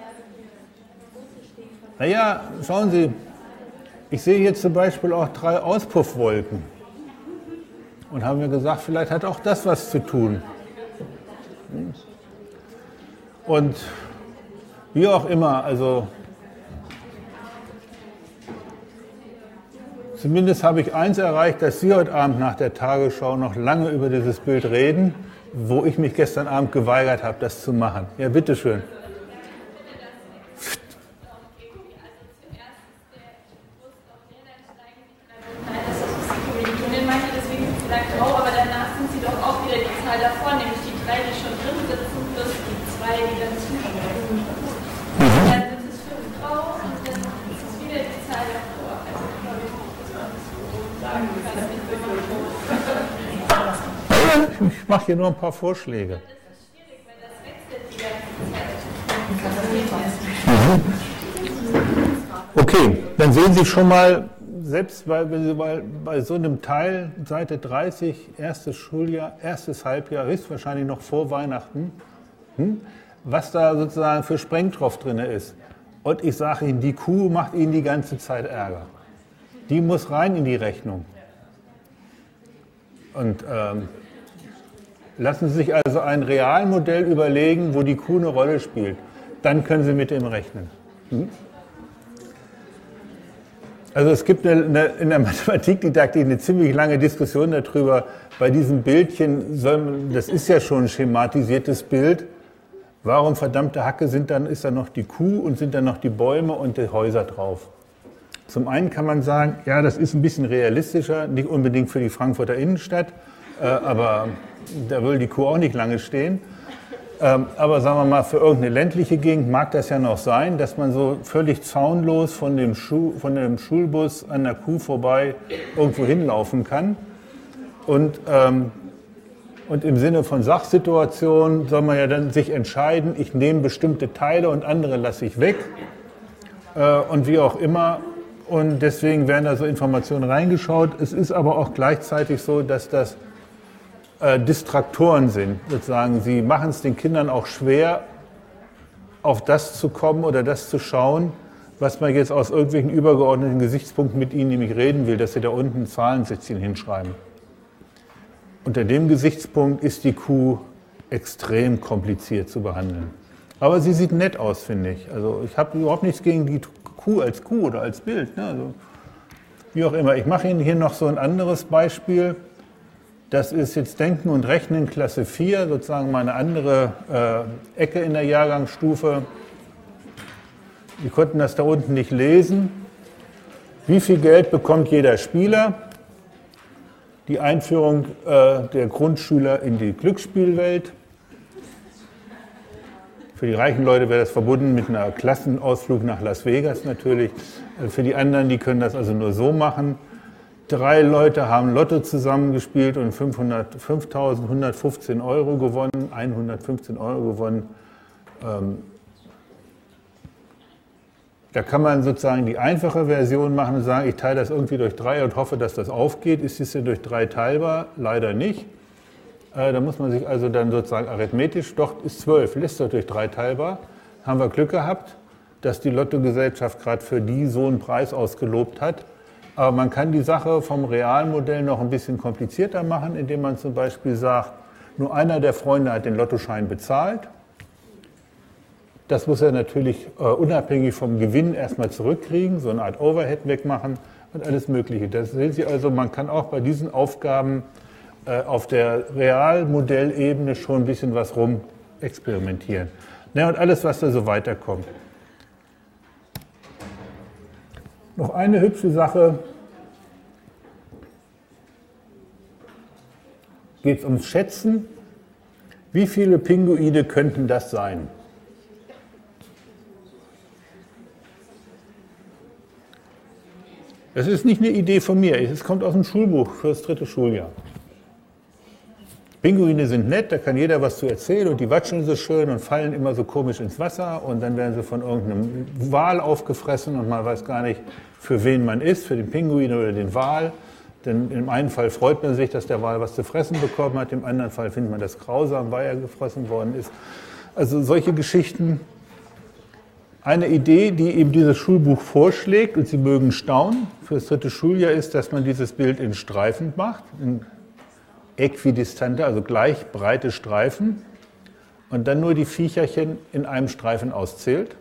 Naja, schauen Sie, ich sehe jetzt zum Beispiel auch drei Auspuffwolken. Und haben mir gesagt, vielleicht hat auch das was zu tun. Und wie auch immer, also zumindest habe ich eins erreicht, dass Sie heute Abend nach der Tagesschau noch lange über dieses Bild reden, wo ich mich gestern Abend geweigert habe, das zu machen. Ja, bitteschön. Ich mache hier nur ein paar Vorschläge. Okay, dann sehen Sie schon mal, selbst bei, wenn Sie bei, bei so einem Teil, Seite dreißig, erstes Schuljahr, erstes Halbjahr, höchstwahrscheinlich noch vor Weihnachten, hm, was da sozusagen für Sprengstoff drin ist. Und ich sage Ihnen, die Kuh macht Ihnen die ganze Zeit Ärger. Die muss rein in die Rechnung. Und ähm, lassen Sie sich also ein Realmodell überlegen, wo die Kuh eine Rolle spielt. Dann können Sie mit dem rechnen. Hm? Also es gibt eine, eine, in der Mathematikdidaktik eine ziemlich lange Diskussion darüber, bei diesem Bildchen, soll man, das ist ja schon ein schematisiertes Bild, warum verdammte Hacke sind dann, ist dann noch die Kuh und sind dann noch die Bäume und die Häuser drauf? Zum einen kann man sagen, ja, das ist ein bisschen realistischer, nicht unbedingt für die Frankfurter Innenstadt, äh, aber da will die Kuh auch nicht lange stehen. Ähm, aber sagen wir mal, für irgendeine ländliche Gegend mag das ja noch sein, dass man so völlig zaunlos von dem, Schu- von dem Schulbus an der Kuh vorbei irgendwo hinlaufen kann. Und, ähm, und im Sinne von Sachsituation soll man ja dann sich entscheiden, ich nehme bestimmte Teile und andere lasse ich weg. Äh, und wie auch immer. Und deswegen werden da so Informationen reingeschaut. Es ist aber auch gleichzeitig so, dass das äh, Distraktoren sind. Sozusagen, sie machen es den Kindern auch schwer, auf das zu kommen oder das zu schauen, was man jetzt aus irgendwelchen übergeordneten Gesichtspunkten mit ihnen nämlich reden will, dass sie da unten Zahlensätzchen hinschreiben. Unter dem Gesichtspunkt ist die Kuh extrem kompliziert zu behandeln. Aber sie sieht nett aus, finde ich. Also ich habe überhaupt nichts gegen die Kuh als Kuh oder als Bild. Ne? Also, wie auch immer. Ich mache Ihnen hier noch so ein anderes Beispiel. Das ist jetzt Denken und Rechnen Klasse vier, sozusagen mal eine andere äh, Ecke in der Jahrgangsstufe. Sie konnten das da unten nicht lesen. Wie viel Geld bekommt jeder Spieler? Die Einführung äh, der Grundschüler in die Glücksspielwelt. Für die reichen Leute wäre das verbunden mit einer Klassenausflug nach Las Vegas natürlich. Für die anderen, die können das also nur so machen. Drei Leute haben Lotto zusammengespielt und fünftausendeinhundertfünfzehn Euro gewonnen, hundertfünfzehn Euro gewonnen. Ähm, da kann man sozusagen die einfache Version machen und sagen, ich teile das irgendwie durch drei und hoffe, dass das aufgeht. Ist es denn durch drei teilbar? Leider nicht. Da muss man sich also dann sozusagen arithmetisch, doch ist zwölf, lässt doch durch drei teilbar. Haben wir Glück gehabt, dass die Lottogesellschaft gerade für die so einen Preis ausgelobt hat. Aber man kann die Sache vom Realmodell noch ein bisschen komplizierter machen, indem man zum Beispiel sagt, nur einer der Freunde hat den Lottoschein bezahlt. Das muss er natürlich äh, unabhängig vom Gewinn erstmal zurückkriegen, so eine Art Overhead wegmachen und alles Mögliche. Das sehen Sie also, man kann auch bei diesen Aufgaben auf der Realmodellebene schon ein bisschen was rum experimentieren. Ja, und alles, was da so weiterkommt. Noch eine hübsche Sache. Geht es ums Schätzen. Wie viele Pinguine könnten das sein? Das ist nicht eine Idee von mir. Es kommt aus dem Schulbuch für das dritte Schuljahr. Pinguine sind nett, da kann jeder was zu erzählen und die watscheln so schön und fallen immer so komisch ins Wasser und dann werden sie von irgendeinem Wal aufgefressen und man weiß gar nicht, für wen man ist, für den Pinguin oder den Wal. Denn im einen Fall freut man sich, dass der Wal was zu fressen bekommen hat, im anderen Fall findet man das grausam, weil er gefressen worden ist. Also solche Geschichten. Eine Idee, die eben dieses Schulbuch vorschlägt, und Sie mögen staunen, für das dritte Schuljahr ist, dass man dieses Bild in Streifen macht, in äquidistante, also gleich breite Streifen und dann nur die Viecherchen in einem Streifen auszählt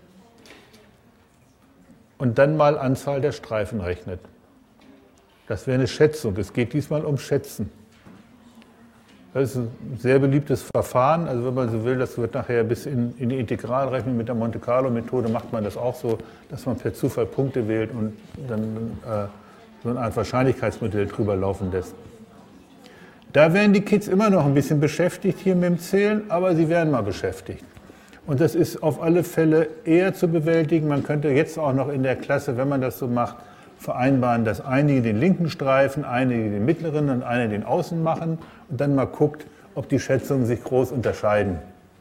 und dann mal Anzahl der Streifen rechnet. Das wäre eine Schätzung. Es geht diesmal um Schätzen. Das ist ein sehr beliebtes Verfahren. Also wenn man so will, das wird nachher bis in, in die Integralrechnung mit der Monte Carlo Methode, macht man das auch so, dass man per Zufall Punkte wählt und dann äh, so eine Art Wahrscheinlichkeitsmodell drüber laufen lässt. Da werden die Kids immer noch ein bisschen beschäftigt hier mit dem Zählen, aber sie werden mal beschäftigt. Und das ist auf alle Fälle eher zu bewältigen. Man könnte jetzt auch noch in der Klasse, wenn man das so macht, vereinbaren, dass einige den linken Streifen, einige den mittleren und einige den außen machen und dann mal guckt, ob die Schätzungen sich groß unterscheiden.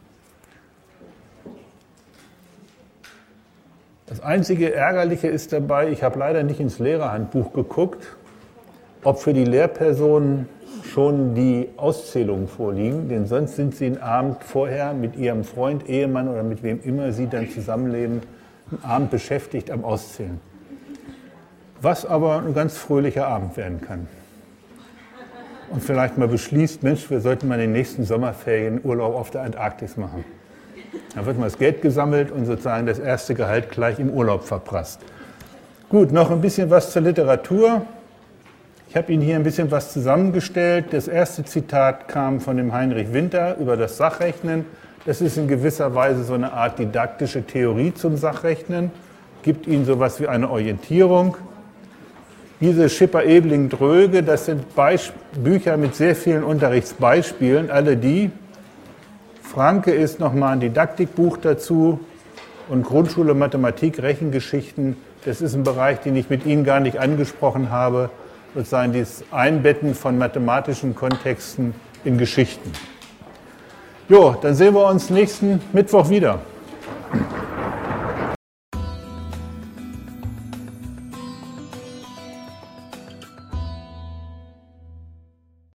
Das einzige Ärgerliche ist dabei, ich habe leider nicht ins Lehrerhandbuch geguckt, ob für die Lehrpersonen schon die Auszählungen vorliegen, denn sonst sind sie einen Abend vorher mit ihrem Freund, Ehemann oder mit wem immer sie dann zusammenleben, einen Abend beschäftigt am Auszählen. Was aber ein ganz fröhlicher Abend werden kann. Und vielleicht mal beschließt, Mensch, wir sollten mal den nächsten Sommerferien Urlaub auf der Antarktis machen. Da wird mal das Geld gesammelt und sozusagen das erste Gehalt gleich im Urlaub verprasst. Gut, noch ein bisschen was zur Literatur. Ich habe Ihnen hier ein bisschen was zusammengestellt. Das erste Zitat kam von dem Heinrich Winter über das Sachrechnen. Das ist in gewisser Weise so eine Art didaktische Theorie zum Sachrechnen, gibt Ihnen sowas wie eine Orientierung. Diese Schipper-Ebeling-Dröge, das sind Beisp- Bücher mit sehr vielen Unterrichtsbeispielen, alle die Franke ist nochmal ein Didaktikbuch dazu und Grundschule, Mathematik, Rechengeschichten. Das ist ein Bereich, den ich mit Ihnen gar nicht angesprochen habe, sozusagen das Einbetten von mathematischen Kontexten in Geschichten. Jo, dann sehen wir uns nächsten Mittwoch wieder.